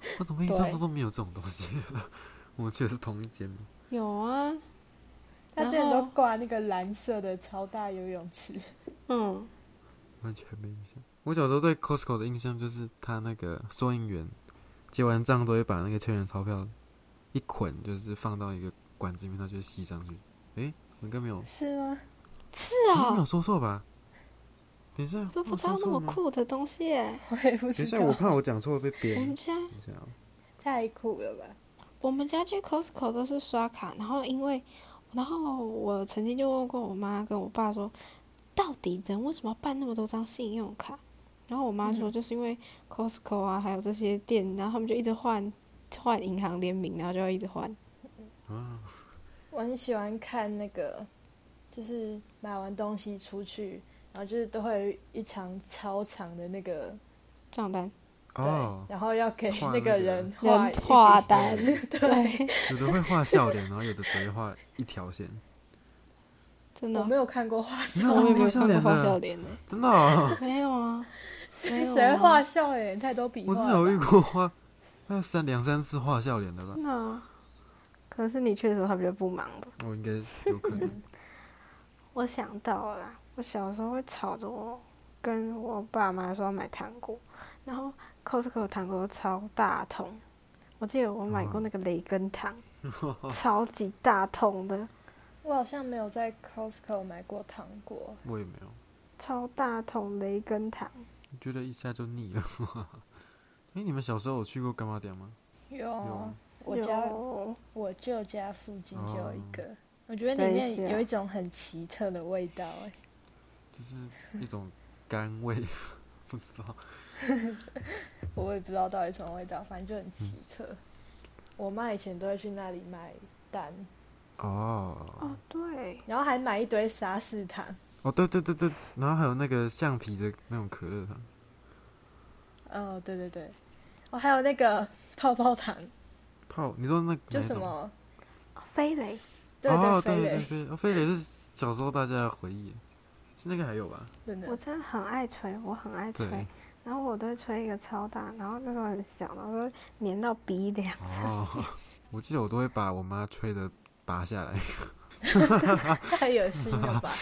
S3: 我怎么印象中都没有这种东西？我们去的是同一间。
S1: 有啊，
S2: 他之前都挂那个蓝色的超大游泳池。
S1: 嗯，
S3: 完全没印象。我小时候对 Costco 的印象就是他那个收银员结完账都会把那个千元钞票一捆，就是放到一个管子里面，它就会吸上去。诶，我应该没有。
S2: 是吗？
S1: 是
S3: 诶，没有
S1: 哦，
S3: 说错吧？等一下，
S1: 我都不
S3: 我
S1: 知道那么
S3: 说错吗？
S1: 酷的东西耶。
S2: 我也不知道。
S3: 等一下，我怕我讲错被编。
S1: 我们家
S3: 等一下哦。
S2: 太酷了吧！
S1: 我们家去 Costco 都是刷卡，然后因为，然后我曾经就问过我妈跟我爸说，到底人为什么要办那么多张信用卡？然后我妈说，就是因为 Costco 啊，还有这些店，然后他们就一直换换银行联名，然后就要一直换。
S3: 啊，
S2: 我很喜欢看那个，就是买完东西出去，然后就是都会有一长超长的那个
S1: 账单。
S2: 对，
S3: 哦，
S2: 然后要给
S3: 画
S2: 那个
S3: 那个
S2: 人画
S1: 人
S2: 一笔
S1: 画单，
S2: 对，
S1: 对，
S3: 有的会画笑脸，然后有的只会画一条线。
S1: 真的哦。
S2: 我没有看过画笑
S1: 我也没
S2: 脸，
S3: 你没有看过
S1: 有看过画
S3: 画笑脸的？
S1: 笑脸呢。
S3: 真的哦。
S1: 没有啊，没有
S2: 谁
S1: 啊。
S2: 画笑脸？太多笔画了吧。
S3: 我真的有遇过画，那三两三次画笑脸的吧？
S1: 真的啊。可是你去的时候他比较不忙吧？
S3: 我应该有可能。
S1: 我想到了啦，我小时候会吵着我跟我爸妈说要买糖果，然后 Costco 的糖果超大桶，我记得我买过那个雷根糖，超级大桶的，
S2: 我好像没有在 Costco 买过糖果。
S3: 我也没有。
S1: 超大桶雷根糖。
S3: 觉得一下就腻了。哎，你们小时候有去过干妈店吗？
S2: 有，
S3: 有
S2: 我家
S1: 有
S2: 我舅家附近就有一个，
S3: 哦
S2: 我觉得里
S1: 等一
S2: 面
S1: 下
S2: 有一种很奇特的味道哎。
S3: 就是一种甘味，不知道。
S2: 我也不知道到底什么味道，反正就很奇特。我妈以前都会去那里买蛋，
S3: 哦。
S1: 哦，对，
S2: 然后还买一堆沙士糖。
S3: 哦，对对对对，然后还有那个橡皮的那种可乐糖。
S2: 哦，对对对，哦，还有那个泡泡糖，
S3: 泡，你说那哪一种？
S2: 就什么？
S1: 哦飞雷，
S2: 对对，
S3: 哦，
S2: 飞雷，
S3: 对对飞，哦，飞雷是小时候大家的回忆，现在应该还有吧？
S2: 真的。
S1: 我真的很爱吹，我很爱吹
S3: 对，
S1: 然后我都会吹一个超大，然后那时候很小，然后都会粘到鼻梁上
S3: 哦，
S1: 面。
S3: 我记得我都会把我妈吹的拔下来。
S2: 太恶心了吧！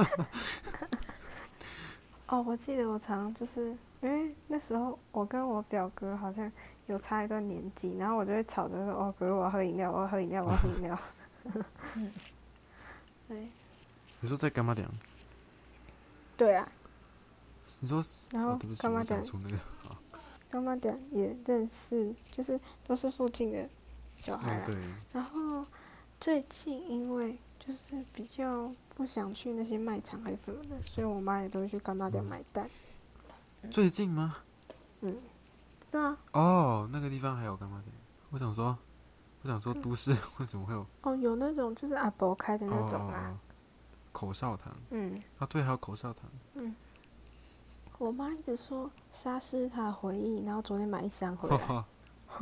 S1: 哦，我记得我常就是因为那时候我跟我表哥好像有差一段年纪，然后我就会吵着说，哦，哥我要喝饮料，我要喝饮料，我要喝饮料。
S2: 嗯，
S1: 对，
S3: 你说在干嘛点？
S1: 对啊，
S3: 你说，哦，
S1: 然后
S3: 对不起，我
S1: 干妈店，
S3: 讲出那个，好。
S1: 干妈店也认识，就是都是附近的小孩
S3: 嗯，
S1: 啦。
S3: 对。
S1: 然后最近因为就是比较不想去那些卖场还是什么的，所以我妈也都会去干妈店买蛋。
S3: 最近吗？
S1: 嗯，对啊。
S3: 哦，那个地方还有干嘛店？我想说，我想说，都市为什么会有？
S1: 哦，有那种就是阿伯开的
S3: 哦
S1: 那种啊。
S3: 哦哦，口哨糖。
S1: 嗯
S3: 啊，对，还有口哨糖。
S1: 嗯，我妈一直说沙士她的回忆，然后昨天买一箱回来。
S3: 哈哈。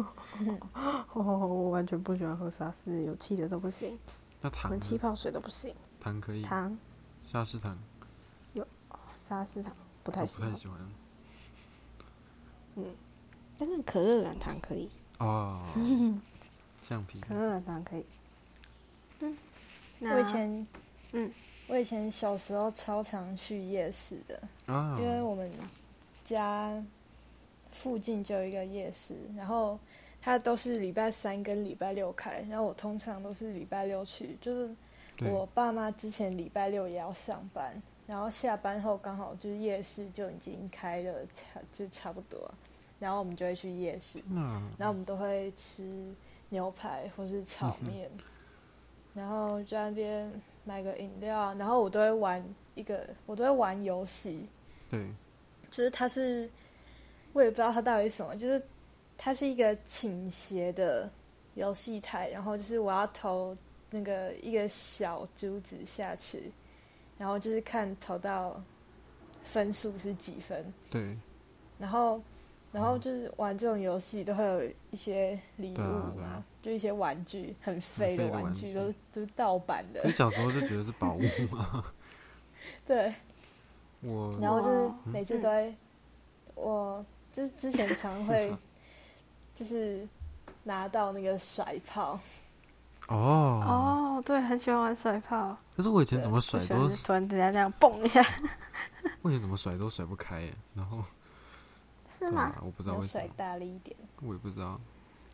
S1: 我完全不喜欢喝沙士，有气的都不行，
S3: 那糖呢？
S1: 连气泡水都不行。
S3: 糖可以。
S1: 糖
S3: 沙士糖。
S1: 有哦沙士糖不
S3: 我
S1: 太喜欢。
S3: 不太喜欢。
S1: 嗯，但是可乐软糖可以。
S3: 哦。橡皮。
S1: 可乐软糖可以。嗯，那
S2: 我以前，
S1: 嗯，
S2: 我以前小时候超常去夜市的，
S3: 啊。
S2: 因为我们家附近就有一个夜市，然后它都是礼拜三跟礼拜六开，然后我通常都是礼拜六去，就是
S3: 对
S2: 我爸妈之前礼拜六也要上班，然后下班后刚好就是夜市就已经开了，差就差不多，然后我们就会去夜市，
S3: 天哪。
S2: 然后我们都会吃牛排或是炒面，然后就在那边买个饮料，然后我都会玩一个，我都会玩游戏，
S3: 对。
S2: 就是它是，我也不知道它到底是什么，就是它是一个倾斜的游戏台，然后就是我要投那个一个小珠子下去，然后就是看投到分数是几分，
S3: 对。
S2: 然后然后就是玩这种游戏都会有一些礼
S3: 对啊
S2: 物嘛，
S3: 对啊，
S2: 就一些玩具，很
S3: 很
S2: 废的
S3: 废的玩具
S2: 玩具，都是都是盗版的。
S3: 可是小时候就觉得是宝物嘛。
S2: 对，然
S3: 我。
S2: 后就是
S1: 哇，
S2: 每次
S1: 嗯
S2: 都会，我就是之前常会就是拿到那个甩炮。
S3: 哦。
S1: 哦，对，很喜欢玩甩炮。
S3: 可是我以前怎么甩都，
S1: 突然之间这样蹦一下。
S3: 我以前怎么甩都甩不开耶，然后。
S1: 是吗？
S3: 对啊，我不知道为什么。
S2: 要甩大力一点。
S3: 我也不知道。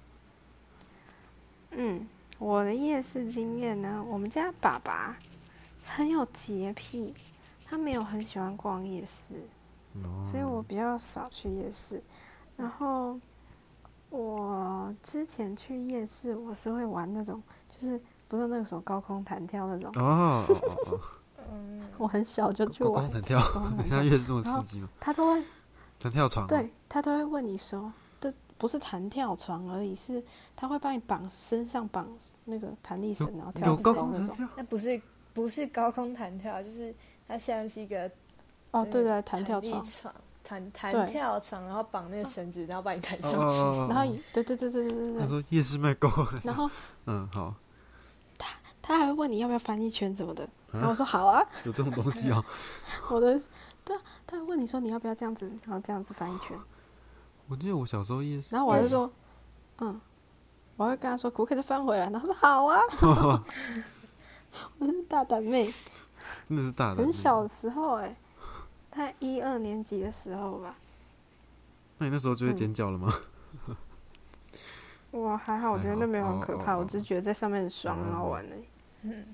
S1: 嗯，我的夜市经验呢，我们家爸爸很有洁癖，他没有很喜欢逛夜市，
S3: 哦、
S1: 所以我比较少去夜市。然后我之前去夜市，我是会玩那种，就是不是那个什么高空弹跳那种。
S3: 哦哦哦哦。
S1: 嗯。我很小就去玩。
S3: 高空弹跳，你看夜市这么刺激吗？
S1: 他都会。
S3: 弹跳床、哦。
S1: 对，他都会问你说，对，不是弹跳床而已，是他会帮你绑身上绑那个弹力绳，然后跳很高那种。
S2: 那不是不是高空弹跳，就是它下面是一个。
S1: 哦，对对，弹跳
S2: 床。弹弹跳床，然后绑那个绳子，然后把你弹上去。
S3: 哦、
S1: 然后对对对对对对对。
S3: 他说夜市卖高空。
S1: 然后。
S3: 嗯，好。
S1: 他他还会问你要不要翻一圈什么的，然后我说好啊。
S3: 有这种东西啊？
S1: 我的，对啊，他会问你说你要不要这样子，然后这样子翻一圈。
S3: 我记得我小时候夜市。
S1: 然后我就说，嗯，我会跟他说可不可以再翻回来，然后他说好啊。我是大胆妹。
S3: 真的是大胆妹。
S1: 很小的时候哎、欸，他一二年级的时候吧。
S3: 那你那时候就会尖叫了吗？
S1: 嗯、我还好，我觉得那没有很可怕，
S3: 哦、
S1: 我只是觉得在上面很爽，很好玩而已。
S2: 嗯。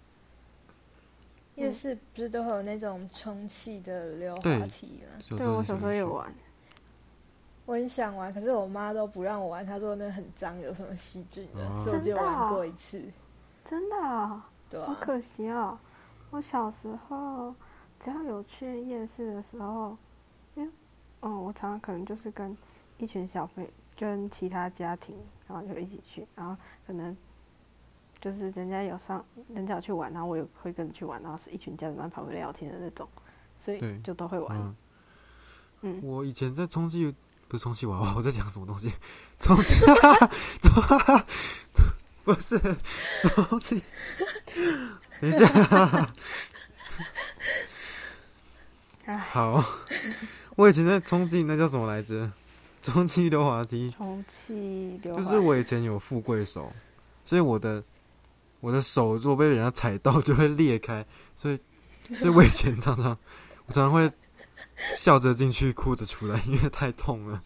S2: 夜市不是都会有那种充气的溜滑梯吗？
S1: 对，我小时候有玩。
S2: 我很想玩，可是我妈都不让我玩，她说那很脏，有什么细菌的，
S3: 哦、
S2: 所以我就玩过一次。
S1: 真的啊？
S2: 对啊。
S1: 好可惜哦。我小时候只要有去夜市的时候，因为，嗯，我常常可能就是跟一群小朋友，跟其他家庭，然后就一起去，然后可能就是人家有上，人家有去玩，然后我也会跟着去玩，然后是一群家长在旁边聊天的那种，所以就都会玩。
S3: 嗯。
S1: 嗯。
S3: 我以前在充气，不是充气娃娃，我在讲什么东西？充气，充，不是充气。等一下。好，我以前在充气，那叫什么来着？充气溜滑梯。
S1: 充气溜滑梯。
S3: 就是我以前有富贵手，所以我的我的手如果被人家踩到就会裂开，所以所以我以前常常我常常会笑着进去，哭着出来，因为太痛了。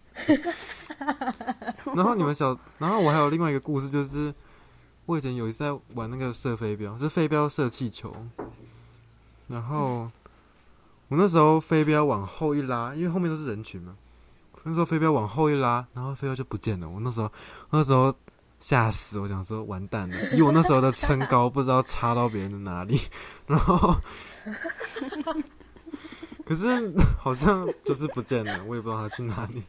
S3: 然后你们小，然后我还有另外一个故事，就是我以前有一次在玩那个射飞镖，就是飞镖射气球，然后我那时候飞镖往后一拉，因为后面都是人群嘛，那时候飞镖往后一拉，然后飞镖就不见了。我那时候那时候吓死，我想说完蛋了，以我那时候的身高，不知道插到别人的哪里，然后可是好像就是不见了，我也不知道它去哪里。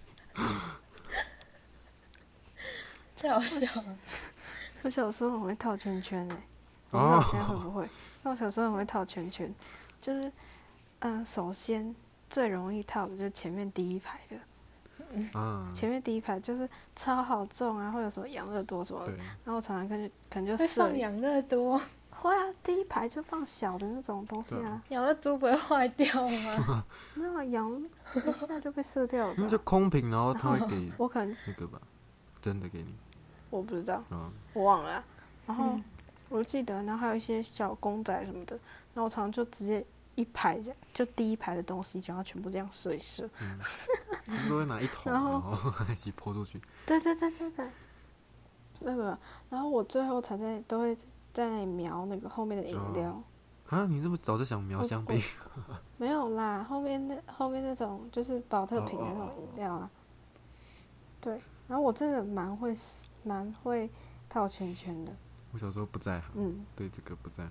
S2: 太好笑了。
S1: 我小时候很会套圈圈诶、欸，我不知道我现在会不会。但我小时候很会套圈圈，就是，嗯、呃，首先最容易套的就是前面第一排的。
S3: 啊。
S1: 前面第一排就是超好中啊，会有什么养乐多什么的，然后我常常可能可能就
S2: 会放养乐多。
S1: 会啊，第一排就放小的那种东西啊。
S2: 养乐多不会坏掉吗？
S1: 没有养一下就被射掉了。
S3: 那就空瓶，然后他会给
S1: 我可能
S3: 那个吧，真的给你。
S1: 我不知道，
S3: 嗯、
S1: 我忘了、啊。然后、嗯、我记得，然后还有一些小公仔什么的，然后我常常就直接一排就第一排的东西，然后全部这样射一射。
S3: 嗯。他们都会拿一桶，然后一起泼出去。
S1: 对对对对对。没有没有，然后我最后才在都会在那里瞄那个后面的饮料。
S3: 啊，你这么早就想瞄香槟？
S1: 没有啦，后面那后面那种就是保特瓶的那种饮料啊。Oh, oh, oh, oh. 对，然后我真的蛮会蛮会套圈圈的。
S3: 我小时候不在行，嗯，对这个不在。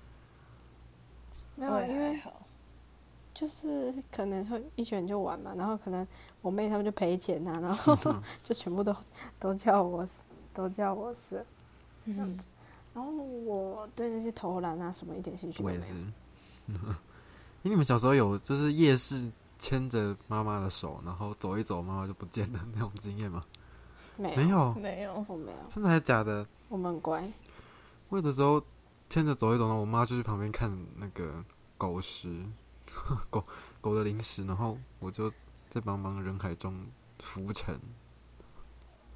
S1: 没有，因为就是可能会一群人就玩嘛，然后可能我妹他们就赔钱啊，然后就全部都都叫我都叫我射，这样子。然后我对那些投篮啊什么一点兴趣都没有。我也是。
S3: 因为你们小时候有就是夜市牵着妈妈的手，然后走一走，妈妈就不见了那种经验吗？
S1: 没有，
S3: 没有，
S2: 没有，
S1: 我没有。
S3: 真的还是假的？
S1: 我们很乖。
S3: 我有的时候牵着走一走，然后我妈就去旁边看那个狗食，狗狗的零食，然后我就在茫茫人海中浮沉。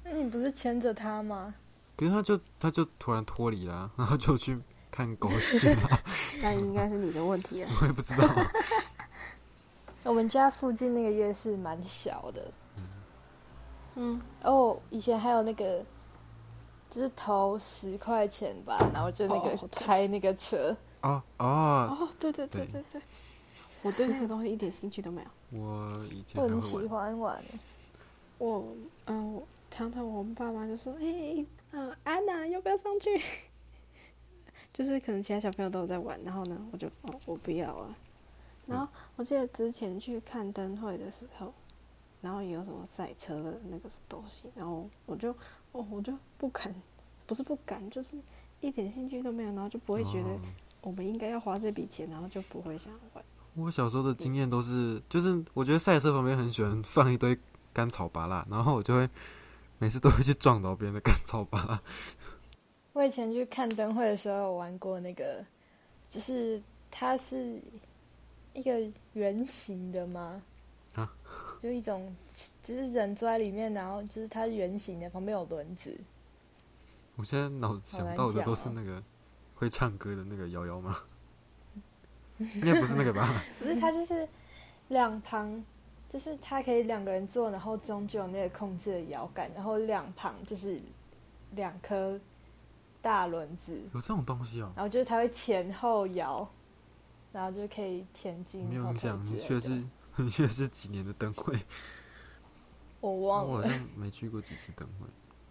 S2: 那你不是牵着它吗？
S3: 可是他就他就突然脱离了，然后就去看狗屎了。
S1: 那应该是你的问题了。
S3: 我也不知道。
S2: 我们家附近那个夜市蛮小的。
S1: 嗯。
S2: 哦，以前还有那个，就是投十块钱吧，然后就那个
S1: 哦
S2: 开那个车。
S3: 哦哦。
S1: 哦，对对对对对。我对那个东西一点兴趣都没有。
S3: 我以前
S2: 我
S3: 还会玩。
S2: 很喜欢玩。
S1: 我嗯、呃，常常我们爸妈就说，哎、欸，嗯、呃，安娜要不要上去？就是可能其他小朋友都有在玩，然后呢，我就哦我不要啊。然后我记得之前去看灯会的时候，然后有什么赛车的那个什么东西，然后我就哦我就不敢，不是不敢，就是一点兴趣都没有，然后就不会觉得我们应该要花这笔钱，然后就不会想玩。
S3: 我小时候的经验都是，就是我觉得赛车旁边很喜欢放一堆甘草芭乐，然后我就会每次都会去撞到别人的甘草芭乐。
S2: 我以前去看灯会的时候有玩过那个，就是它是一个圆形的吗？
S3: 啊？
S2: 就一种，就是人坐在里面，然后就是它是圆形的，旁边有轮子。
S3: 我现在脑想到的都是那个会唱歌的那个摇摇吗？应该不是那个吧？
S2: 不是，它就是两旁，就是它可以两个人坐，然后中就有那个控制的摇杆，然后两旁就是两颗大轮子。
S3: 有这种东西哦。
S2: 然后就是它会前后摇，然后就可以前进
S3: 没有印象，你去的是你去的是几年的灯会？
S2: 我忘了。
S3: 我好像没去过几次灯会。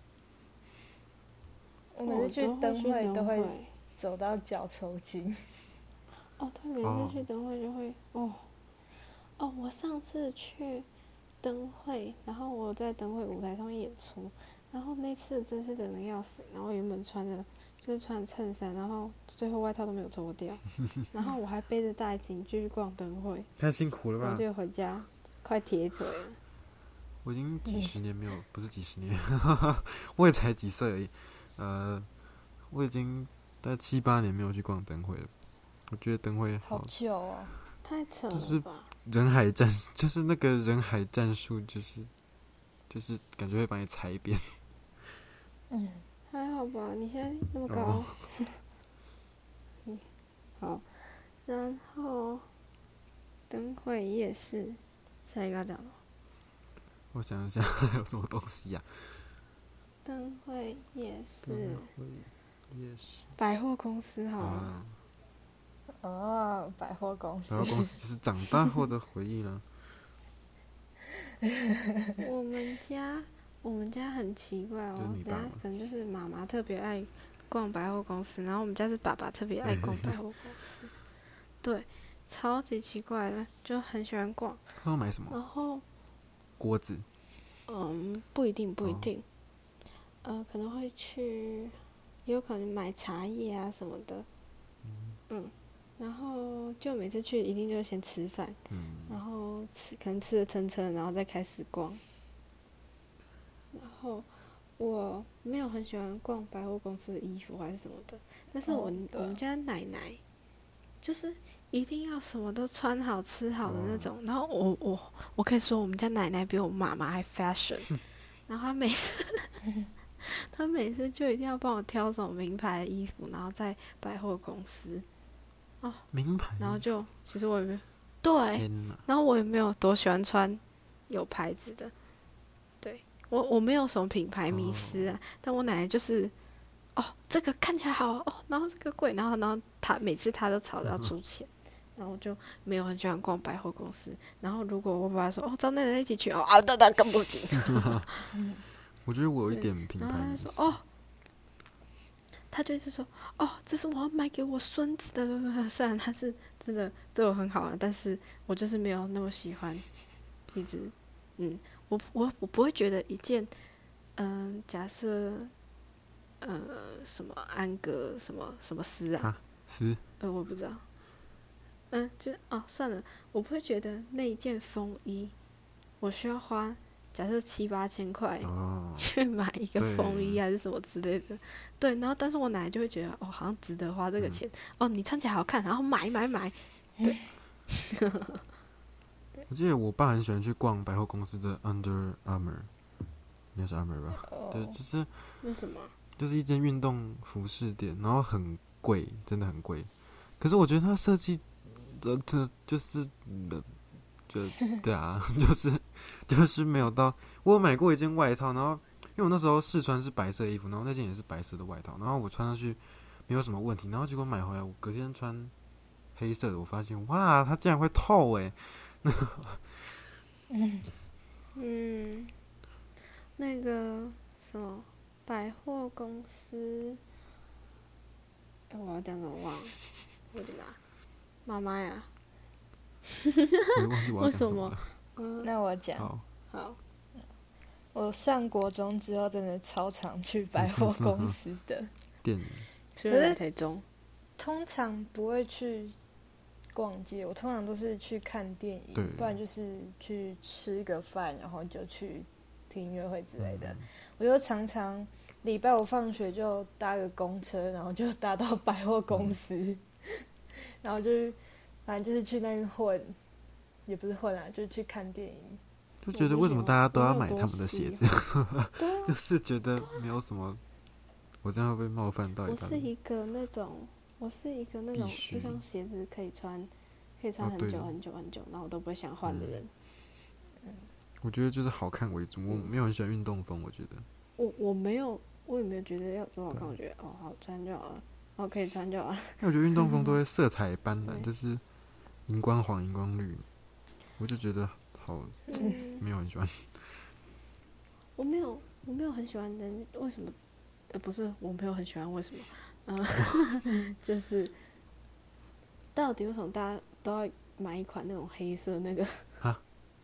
S2: 我每次去灯会都会走到脚抽筋。
S1: 哦，他每次去灯会就会哦哦，我上次去灯会，然后我在灯会舞台上面演出，然后那次真是冷得要死，然后原本穿的就是穿衬衫，然后最后外套都没有脱掉，然后我还背着大巾继续逛灯会，
S3: 太辛苦了吧？
S1: 我就回家快铁腿了。
S3: 我已经几十年没有，不是几十年，我也才几岁而已，呃，我已经大概七八年没有去逛灯会了。我觉得灯会
S2: 好久哦，
S1: 太扯了吧？
S3: 就是人海战，就是那个人海战术，就是就是感觉会把你踩一遍。
S2: 嗯，
S1: 还好吧，你现在那么高。
S3: 哦、
S1: 嗯，好，然后灯会夜市，下一个要讲什么？
S3: 我想一想还有什么东西呀、
S1: 啊？灯会夜市。
S3: 灯会夜市。
S1: 百货公司好了。
S3: 啊。
S2: 哦，百货公司。
S3: 百货公司就是长大后的回忆了。
S1: 我们家我们家很奇怪哦，等下可能就是妈妈特别爱逛百货公司，然后我们家是爸爸特别爱逛百货公司。对，超级奇怪的，就很喜欢逛。
S3: 他要买什么？
S1: 然后
S3: 锅子。
S1: 嗯，不一定不一定，哦、呃，可能会去，也有可能买茶叶啊什么的。嗯。嗯，然后就每次去一定就先吃饭，嗯，然后吃可能吃的撑撑，然后再开始逛。然后我没有很喜欢逛百货公司的衣服还是什么的，但是我、哦、我们家奶奶就是一定要什么都穿好吃好的那种。哦、然后我我我可以说我们家奶奶比我妈妈还 fashion， 然后她每次她每次就一定要帮我挑什么名牌的衣服，然后在百货公司。哦，
S3: 名牌。
S1: 然后就其实我也没有对，然后我也没有多喜欢穿有牌子的，对我我没有什么品牌迷思啊，哦、但我奶奶就是哦这个看起来好哦，然后这个贵，然后然后她每次她都吵着要出钱，然后我就没有很喜欢逛百货公司。然后如果我爸爸说哦找奶奶一起去哦啊那那更不行。
S3: 我觉得我有一点品牌迷思。
S1: 哦。他就一直说，哦，这是我要买给我孙子的。虽然他是真的对我很好啊，但是我就是没有那么喜欢。一直，嗯，我我我不会觉得一件，嗯、呃，假设，呃，什么安格什么什么丝啊，
S3: 丝，
S1: 呃，我不知道，嗯，就哦算了，我不会觉得那一件风衣，我需要花。假设七八千块去买一个风衣还是什么之类的，对，然后但是我奶奶就会觉得哦好像值得花这个钱，嗯、哦你穿起来好看，然后买买买，对。
S3: 我记得我爸很喜欢去逛百货公司的 Under Armour， 应该是 Under 吧？
S2: 哦
S3: 对，就是
S1: 那什么？
S3: 就是一间运动服饰店，然后很贵，真的很贵。可是我觉得它设计，这这就是呃，就对啊，就是就是没有到。我有买过一件外套，然后因为我那时候试穿是白色衣服，然后那件也是白色的外套，然后我穿上去没有什么问题，然后结果买回来我隔天穿黑色的，我发现哇，它竟然会透诶。
S2: 嗯
S1: 嗯，那个什么百货公司，哎，我要讲什么忘了，我的妈，妈妈呀！
S3: 我也忘记我要
S1: 为什么？
S3: 讲什么了。
S1: 嗯，
S2: 那我讲，
S3: 好，
S1: 好，
S2: 我上国中之后真的超常去百货公司的，
S3: 店
S1: 是因为来台中。
S2: 通常不会去逛街，我通常都是去看电
S3: 对
S2: 影，不然就是去吃个饭，然后就去听音乐会之类的。
S3: 嗯
S2: 我就常常礼拜五放学就搭个公车，然后就搭到百货公司，然后就是反正就是去那边混，也不是混啊，就是去看电影。
S3: 就觉得为什么大家都要买他们的鞋子？
S1: 对啊，
S3: 就是觉得没有什么，我这样会被冒犯到一半。
S1: 我是一个那种，我是一个那种
S3: 必须
S1: 一双鞋子可以穿，可以穿
S3: 哦对
S1: 很久很久很久，然后我都不会想换的人。
S3: 我觉得就是好看为主，我
S1: 嗯
S3: 没有很喜欢运动风，我觉得。
S1: 我我没有，我也没有觉得要多好看，
S3: 对
S1: 我觉得哦好穿就好了，哦可以穿就好了。
S3: 因为我觉得运动风都会色彩斑斓，
S1: 对
S3: 就是荧光黄、荧光绿，我就觉得好
S1: 嗯，
S3: 没有很喜欢。
S1: 我没有，我没有很喜欢人，为什么？呃，不是，我没有很喜欢为什么？嗯，就是到底为什么大家都要买一款那种黑色那个？
S3: 哈？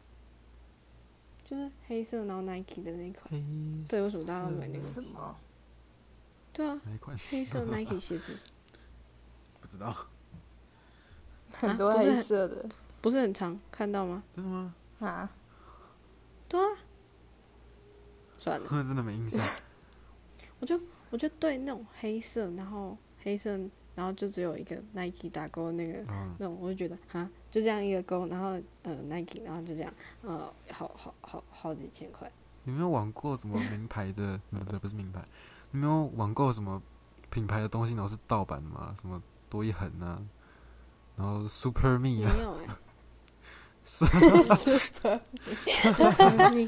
S1: 就是黑色，然后 Nike 的那一款。
S3: 黑
S1: 对，为什么大家要买那个？
S2: 什么？
S1: 对啊，
S3: 哪一款？
S1: 黑色 Nike 鞋子。
S3: 不知道。
S2: 很多黑色的。
S1: 不是很常看到吗？
S3: 真的吗？
S2: 啊？
S1: 对啊。算了。
S3: 真的没印象。
S1: 我就我就对那种黑色，然后黑色，然后就只有一个 Nike 打勾那个、
S3: 嗯
S1: 那种，我就觉得哈，就这样一个勾，然后呃 Nike，然后就这样，呃，好好好好几千块。
S3: 你没有网购什么名牌的？不不不是名牌，你没有网购什么品牌的东西，然后是盗版吗？什么多一横啊，然后 Super Me 啊。
S1: 没有哎、欸。
S2: Super
S1: Me。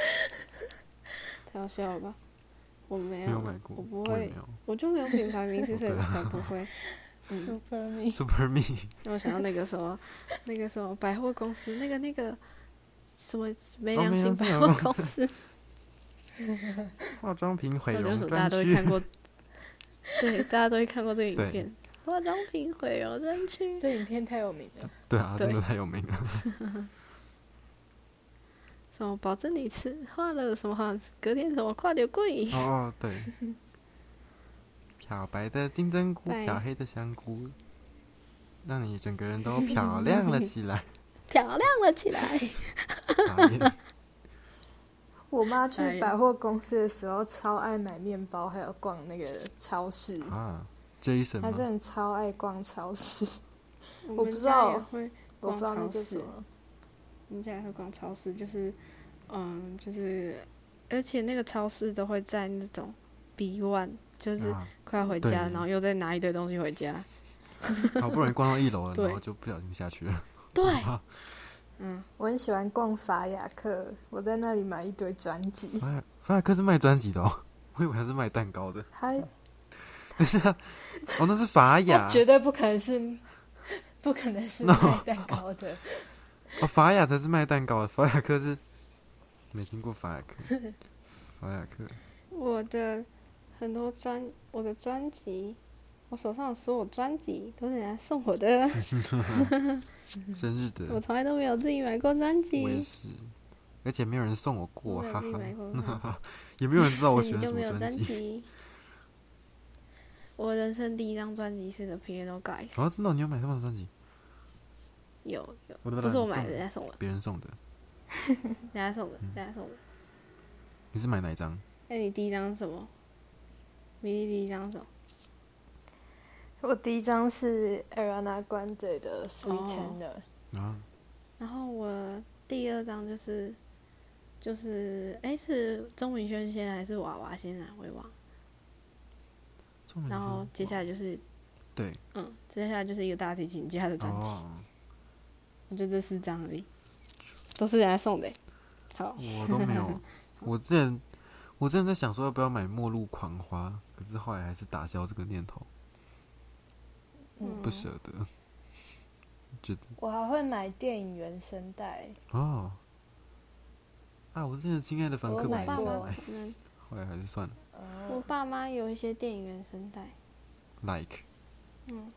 S1: 太好笑了吧？我没有，
S3: 没有买过
S1: 我不会，
S3: 我也没有
S1: 我就没有品牌名字，所以我
S3: 对啊
S1: 才不会。嗯
S2: Super Me。
S3: Super Me。
S1: 让我想到那个什么，那个什么百货公司，那个那个什么没
S3: 哦没良心
S1: 良心百
S3: 百货
S1: 货公司。
S3: 化妆品毁
S1: 到底为什
S3: 容
S1: 么大家
S3: 专区。
S1: 都会看过？对，大家都会看过这个影
S3: 对
S1: 片。化妆品毁容专区。
S2: 这影片太有名了。
S3: 对啊，真的
S1: 对
S3: 太有名了。
S1: 什么保证你吃化了什么，隔天什么化得贵。
S3: 哦哦对。漂白的金针菇，
S1: 拜
S3: 漂黑的香菇，让你整个人都漂亮了起来。
S1: 漂亮了起来。
S3: 傻眼。
S2: 我妈去百货公司的时候超爱买面包，还有逛那个超市。
S3: 啊，Jason 吗？
S2: 她真的超爱逛超市。
S1: 我
S2: 我不
S1: 们家
S2: 知道
S1: 也会
S2: 我不知道那
S1: 逛超市。
S2: 叫什么。
S1: 我们家也会逛超市，就是嗯就是，而且那个超市都会在那种 B one， 就是
S3: 啊
S1: 快要回
S3: 对
S1: 家，然后又再拿一堆东西回家。
S3: 好不容易逛到一楼了，
S1: 对
S3: 然后就不小心下去了。
S1: 对。嗯，
S2: 我很喜欢逛法雅克，我在那里买一堆专辑。
S3: 法雅法雅克是卖专辑的哦，我以为还是卖蛋糕的。
S2: 他
S3: 等一下，哦那是法雅。
S2: 他绝对不可能是，不可能是
S3: No
S2: 卖蛋糕的。
S3: 哦，法雅才是卖蛋糕的，法雅克是没听过法雅克。法雅克。
S1: 我的很多专，我的专辑，我手上的所有专辑都是人家送我的。
S3: 生日的。
S1: 我从来都没有自己买过专辑。
S3: 我也是，而且没有人送我过，
S1: 我没有
S3: 哈
S1: 自己买过
S3: 哈。也没有人知道我喜欢什
S1: 你就没有
S3: 么专辑。
S1: 专辑。我人生第一张专辑是The Piano Guys。
S3: 哦，真的，你有买他们的专辑？
S1: 有有，
S3: 我的
S1: 不是我买的，人家送的。
S3: 别人送的。
S1: 人家送的，人家送的。
S3: 你是买哪一张？
S1: 那你第一张是什么？米莉第一张是什么？
S2: 我第一张是 Ariana Grande 的 Sweet
S1: 哦
S2: Tender。
S3: 啊。
S1: 然后我第二张就是就是哎是钟明轩先还是娃娃先啊？我也忘了。然后接下来就是
S3: 对，
S1: 嗯，接下来就是一个大提琴家的专辑。
S3: 哦，
S1: 我就这四张而已，都是人家送的。好，
S3: 我都没有。我之前我之前在想说要不要买《末路狂花》，可是后来还是打消这个念头，
S1: 嗯，
S3: 不舍得。觉得
S2: 我还会买电影原声带。
S3: 哦，啊，我之前亲爱的房客
S2: 我
S3: 本来也想
S2: 买过
S3: 买，
S1: 可能
S3: 后来还是算了。
S1: 我爸妈有一些电影原声带。
S3: Like，
S1: 嗯，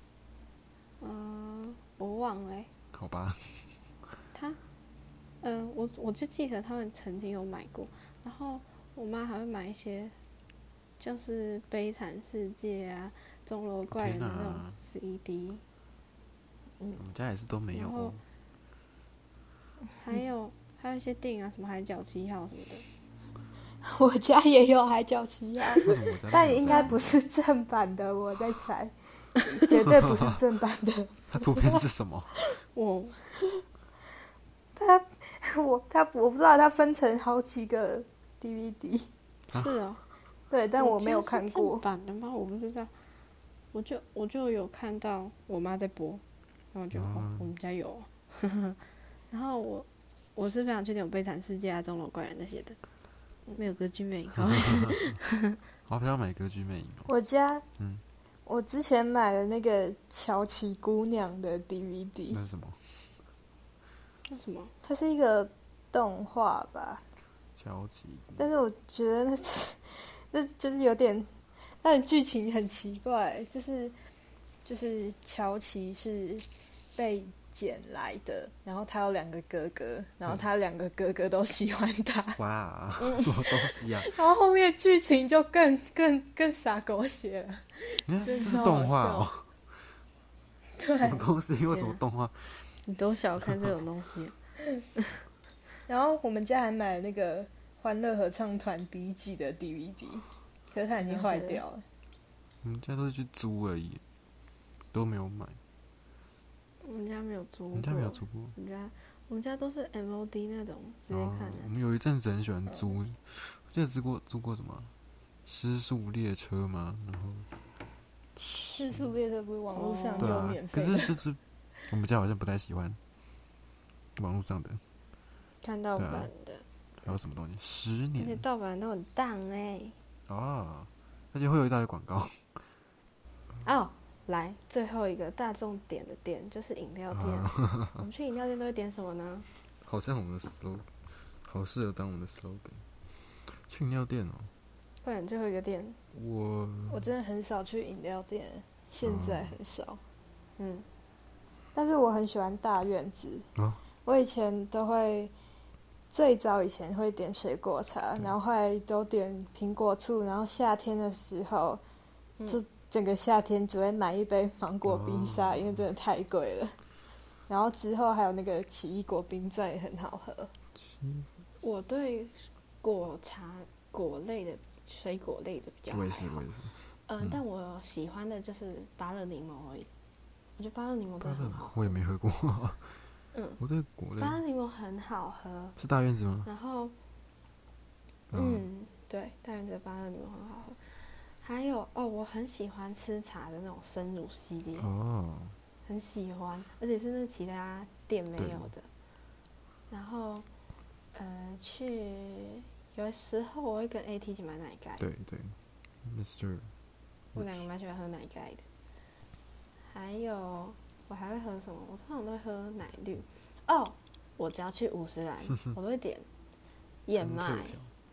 S1: 嗯、呃，我忘了、欸。
S3: 好吧。
S1: 他，嗯、呃，我我就记得他们曾经有买过，然后我妈还会买一些，就是悲惨世界啊、钟楼怪人的那种 C D。嗯，
S3: 我们家也是都没有、哦。
S1: 还有还有一些电影啊，什么海角七号什么的。
S2: 我家也有海角七号，但应该不
S3: 是
S2: 是正版的，我在猜，绝对不是正版的。
S3: 它图片是什么？
S1: 我，
S2: 它我它我不知道，它分成好几个 D V D。
S1: 是哦。
S2: 对，但我没有看过。
S1: 正版的吗？我不知道。我就我就有看到我妈在播，然后我就、嗯、哦，我们家有。然后我我是非常确定有《悲惨世界》啊、《钟楼怪人》那些的，没有《歌剧魅影》。好像是。
S3: 我不要买《歌剧魅影》哦。
S2: 我家，
S3: 嗯，
S2: 我之前买了那个乔琪姑娘的 D V D。
S3: 那是什么？
S1: 那什么？
S2: 它是一个动画吧。
S3: 乔琪。
S2: 但是我觉得那那就是有点，它的剧情很奇怪，就是就是乔琪是被捡来的，然后他有两个哥哥，然后他两个哥哥都喜欢他。
S3: 哇，什么东西啊？
S2: 然后后面剧情就更更更洒狗血了。
S3: 你看，这是动画哦。
S2: 对。
S3: 什么东西？为什么动画？
S1: 你都小看这种东西、啊。
S2: 然后我们家还买了那个欢乐合唱团第一季的 D V D， 可是它已经坏掉了。
S3: 我们家都是去租而已，都没有买。
S1: 我们家没有租过。
S3: 我们家没有租过。
S1: 我们家我们家都是 M O D 那种直接看的、
S3: 哦。我们有一阵子很喜欢租，我记得租过租过什么失速列车吗？然后
S2: 失速列车不是网络上
S3: 对啊，
S2: 有免费
S3: 的？可是就是我们家好像不太喜欢网络上的。
S1: 看盗版的、啊。
S3: 还有什么东西？十年。
S1: 而且盗版都很当哎、欸。
S3: 哦，而且会有一大堆广告。
S1: 哦，来最后一个大众点的店就是饮料店。哦、我们去饮料店都会点什么呢？
S3: 好像我们的 slogan， 好适合当我们的 slogan。去饮料店哦。
S1: 快点，最后一个店。
S3: 我
S2: 我真的很少去饮料店，现在很少。
S1: 嗯。
S2: 但是我很喜欢大院子。
S3: 哦。
S2: 我以前都会，最早以前会点水果茶，然后后来都点苹果醋，然后夏天的时候，嗯、就整个夏天只会买一杯芒果冰沙，哦、因为真的太贵了。然后之后还有那个奇异果冰钻也很好喝。
S1: 我对果茶果类的水果类的比较还好。
S3: 我也是，我也是。
S1: 嗯，但我喜欢的就是芭乐柠檬而已。我觉得芭乐柠檬真的很好喝。
S3: 我也没喝过。
S1: 嗯。
S3: 我对果类。
S1: 芭乐柠檬很好喝。
S3: 是大院子吗？
S1: 然后，嗯，对，大院子的芭乐柠檬很好喝。还有哦，我很喜欢吃茶的那种生乳系列。
S3: 哦。
S1: 很喜欢，而且是那其他店没有的。然后，呃，去有时候我会跟 A T 一起买奶盖。
S3: 对对 ，Mister。
S1: 我两个蛮喜欢喝奶盖的。还有，我还会喝什么？我通常都会喝奶绿。哦，我只要去五十岚，我都会点燕麦。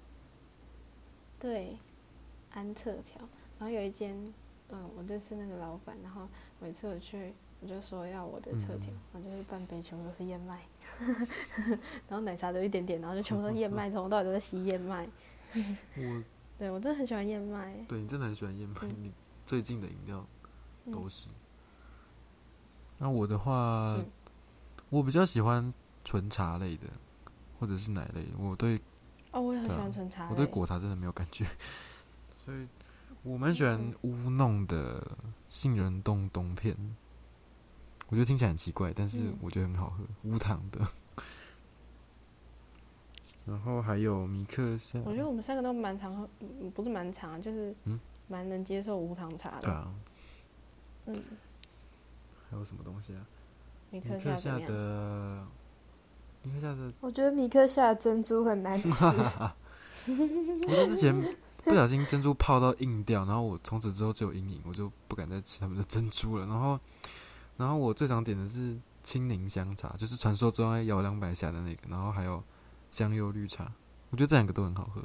S1: 对，安特调。然后有一间，嗯，我认识那个老板，然后每次我去，我就说要我的特调，嗯、然后就是半杯全部都是燕麦，然后奶茶都一点点，然后就全部都是燕麦，从头到尾都在吸燕麦。
S3: 我，
S1: 对我真的很喜欢燕麦。
S3: 对你真的很喜欢燕麦，嗯、你最近的饮料都是。嗯、那我的话，嗯、我比较喜欢纯茶类的，或者是奶类的。我对，
S1: 哦，我也很喜欢纯茶类。
S3: 我对果茶真的没有感觉，所以我蛮喜欢乌弄的杏仁冻冬片。我觉得听起来很奇怪，但是我觉得很好喝，无糖的。 然后还有米克夏。
S1: 我觉得我们三个都蛮常喝，嗯不是蛮常，就是蛮能接受无糖茶的。
S3: 对啊。
S1: 嗯。
S3: 还有什么东西啊？
S1: 米
S3: 克
S1: 克夏
S3: 的，米克夏的。
S2: 我觉得米克夏的珍珠很难吃。
S3: 我在之前不小心珍珠泡到硬掉，然后我从此之后就有阴影，我就不敢再吃他们的珍珠了。然后，然后我最常点的是青柠香茶，就是传说中要摇两百下的那个，然后还有香柚绿茶，我觉得这两个都很好喝。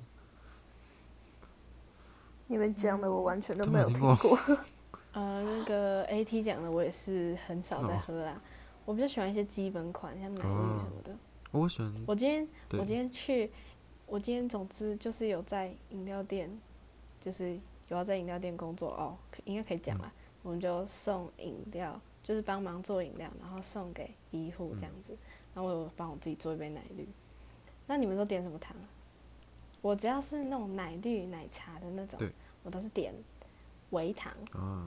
S2: 你们讲的我完全都没
S3: 有
S2: 听过。
S1: 呃，那个 A T 讲的我也是很少在喝啦，哦、我比较喜欢一些基本款，像奶绿什么的。
S3: 哦、我喜欢。
S1: 我今天我今天去，我今天总之就是有在饮料店，就是有要在饮料店工作哦，应该可以讲啦、嗯。我们就送饮料，就是帮忙做饮料，然后送给医护这样子。嗯、然后我有帮我自己做一杯奶绿。那你们都点什么糖？我只要是那种奶绿奶茶的那种，我都是点微糖。
S3: 啊。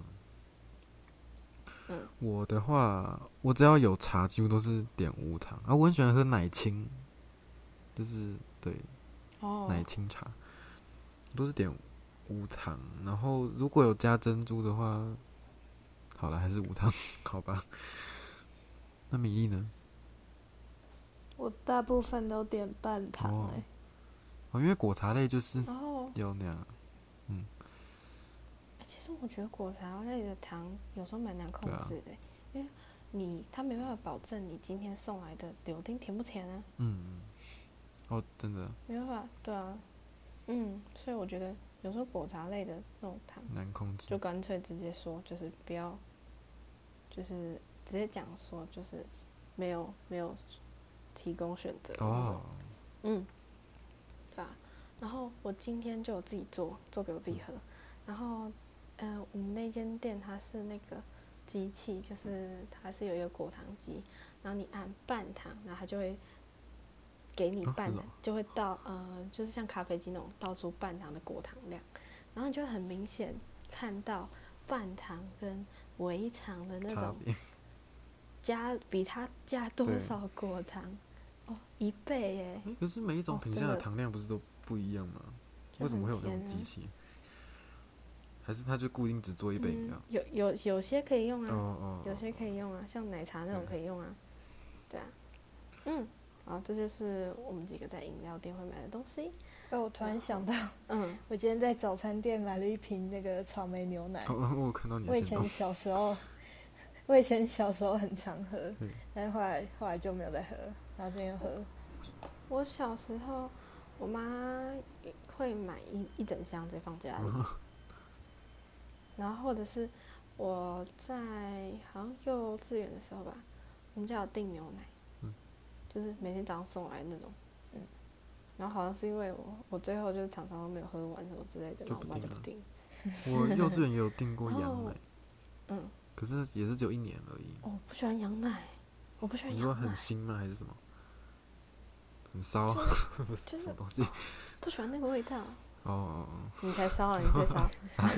S1: 嗯。
S3: 我的话，我只要有茶，几乎都是点无糖。啊，我很喜欢喝奶清，就是对，
S1: 哦、
S3: 奶清茶，都是点无糖。然后如果有加珍珠的话，好了，还是无糖，好吧。那米粒呢？
S2: 我大部分都点半糖诶、欸。
S3: 哦，因为果茶类就是
S1: 有
S3: 那样，嗯。
S1: 其实我觉得果茶类的糖有时候蛮难控制的、啊，因为你它没办法保证你今天送来的柳丁甜不甜啊。
S3: 嗯嗯。哦，真的。
S1: 没办法，对啊。嗯，所以我觉得有时候果茶类的那种糖
S3: 难控制，
S1: 就干脆直接说就是不要，就是直接讲说就是没有没有提供选择的那种。哦、嗯，对啊。然后我今天就有自己做做给我自己喝，嗯、然后呃我们那间店它是那个机器，就是它是有一个果糖机，然后你按半糖，然后它就会给你半糖，哦、就会倒呃就是像咖啡机那种倒出半糖的果糖量，然后你就会很明显看到半糖跟微糖的那种加比它加多少果糖。哦，一倍耶！
S3: 欸、可是每一种品项的糖量不是都不一样吗？为什么会有那种机器？还是它就固定只做一杯饮料？
S1: 嗯、有有有些可以用啊，
S3: oh, oh, oh,
S1: 有些可以用啊，像奶茶那种可以用啊。对啊，嗯，好，这就是我们几个在饮料店会买的东西。
S2: 哦，我突然想到，嗯，我今天在早餐店买了一瓶那个草莓牛奶。
S3: 哦，我看到你。
S2: 我以前小时候，我以前小时候很常喝，但是后来后来就没有再喝，然后今天喝。
S1: 我小时候，我妈会买一一整箱直接放家里，哦、然后或者是我在好像幼稚园的时候吧，我们家有订牛奶，嗯、就是每天早上送来那种，嗯，然后好像是因为我我最后就是常常都没有喝完什么之类的，然后我妈就不订。
S3: 我幼稚园也有订过羊奶，
S1: 嗯，
S3: 可是也是只有一年而已。
S1: 哦，我不喜欢羊奶，我不喜欢羊奶。
S3: 你说很腥吗？还是什么？很骚？
S1: 就是
S3: 什么东西？哦、
S1: 不喜欢那个味道。
S3: 哦哦哦。
S1: 你才骚了，你最骚。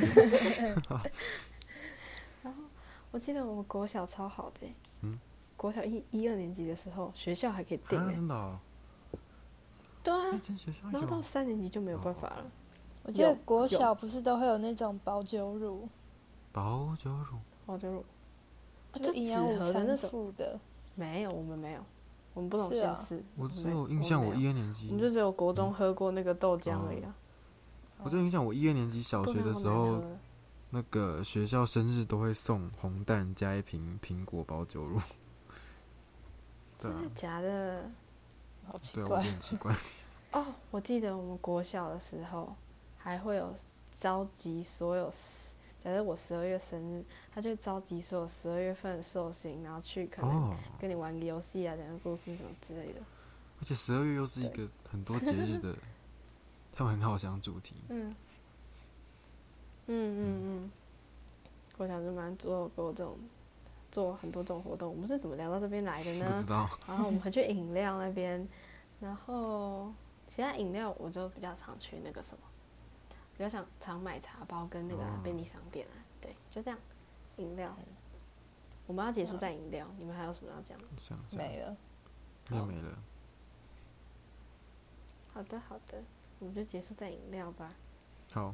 S1: 然后我记得我们国小超好的、欸，嗯，国小一一二年级的时候，学校还可以订、欸，
S3: 真的、哦。
S1: 对啊。然后到三年级就没有办法了。哦、
S2: 我记得国小不是都会有那种保酒乳。
S3: 保酒乳。
S1: 保酒乳。
S2: 就营养午餐附的。
S1: 没有，我们没有，我们不同县市。
S3: 我只有印象，我一二年级。
S1: 我们就只有国中喝过那个豆浆而已啊。
S3: 嗯、我只有印象，我一二年级小学的时候，那个学校生日都会送红蛋加一瓶苹果保酒乳。
S1: 真的假的？
S2: 好奇怪。
S3: 对，我觉得很奇怪。
S1: 哦，我记得我们国小的时候，还会有召集所有，假设我十二月生日，他就会召集所有十二月份的寿星，然后去可能跟你玩个游戏啊，讲个故事什么之类的。
S3: 而且十二月又是一个很多节日的，他们很好想主题。
S1: 嗯。嗯嗯嗯。国小就蛮做过这种，做很多这种活动。我们是怎么聊到这边来的呢？
S3: 不知道。
S1: 然后我们还去饮料那边，然后其他饮料我就比较常去那个什么，比较想常买茶包跟那个便利商店啊，对，就这样。饮料，我们要结束在饮料，你们还有什么要讲？
S2: 没了。
S3: 也没了。
S1: 好的好的，我们就结束在饮料吧。
S3: 好。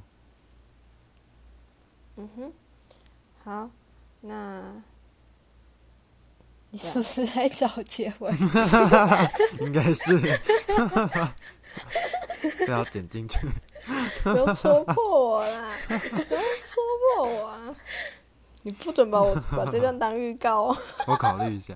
S1: 嗯哼，好，那
S2: 你是不是在找结尾？
S3: 应该是。这要剪进去。
S1: 不要戳破我啦！不要戳破我啊！你不准把我把这段当预告哦。
S3: 我考虑一下。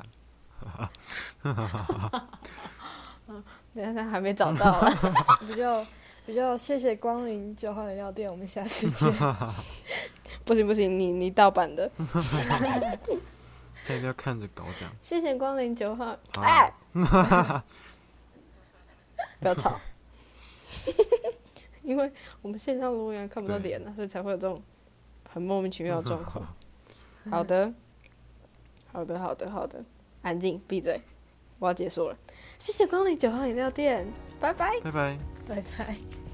S1: 等一下还没找到啊。
S2: 比较比较谢谢光临九号饮料店，我们下次见。
S1: 不行不行，你你盗版的。
S3: 他一定要看着稿讲。
S1: 谢谢光临九号。
S3: 好
S1: 哎！不要吵。因为我们线上录音看不到脸啊，所以才会有这种很莫名其妙的状况。好的，好的，好的，好的，安静，闭嘴，我要结束了。谢谢光临九号饮料店，拜拜，
S3: 拜拜，
S2: 拜拜。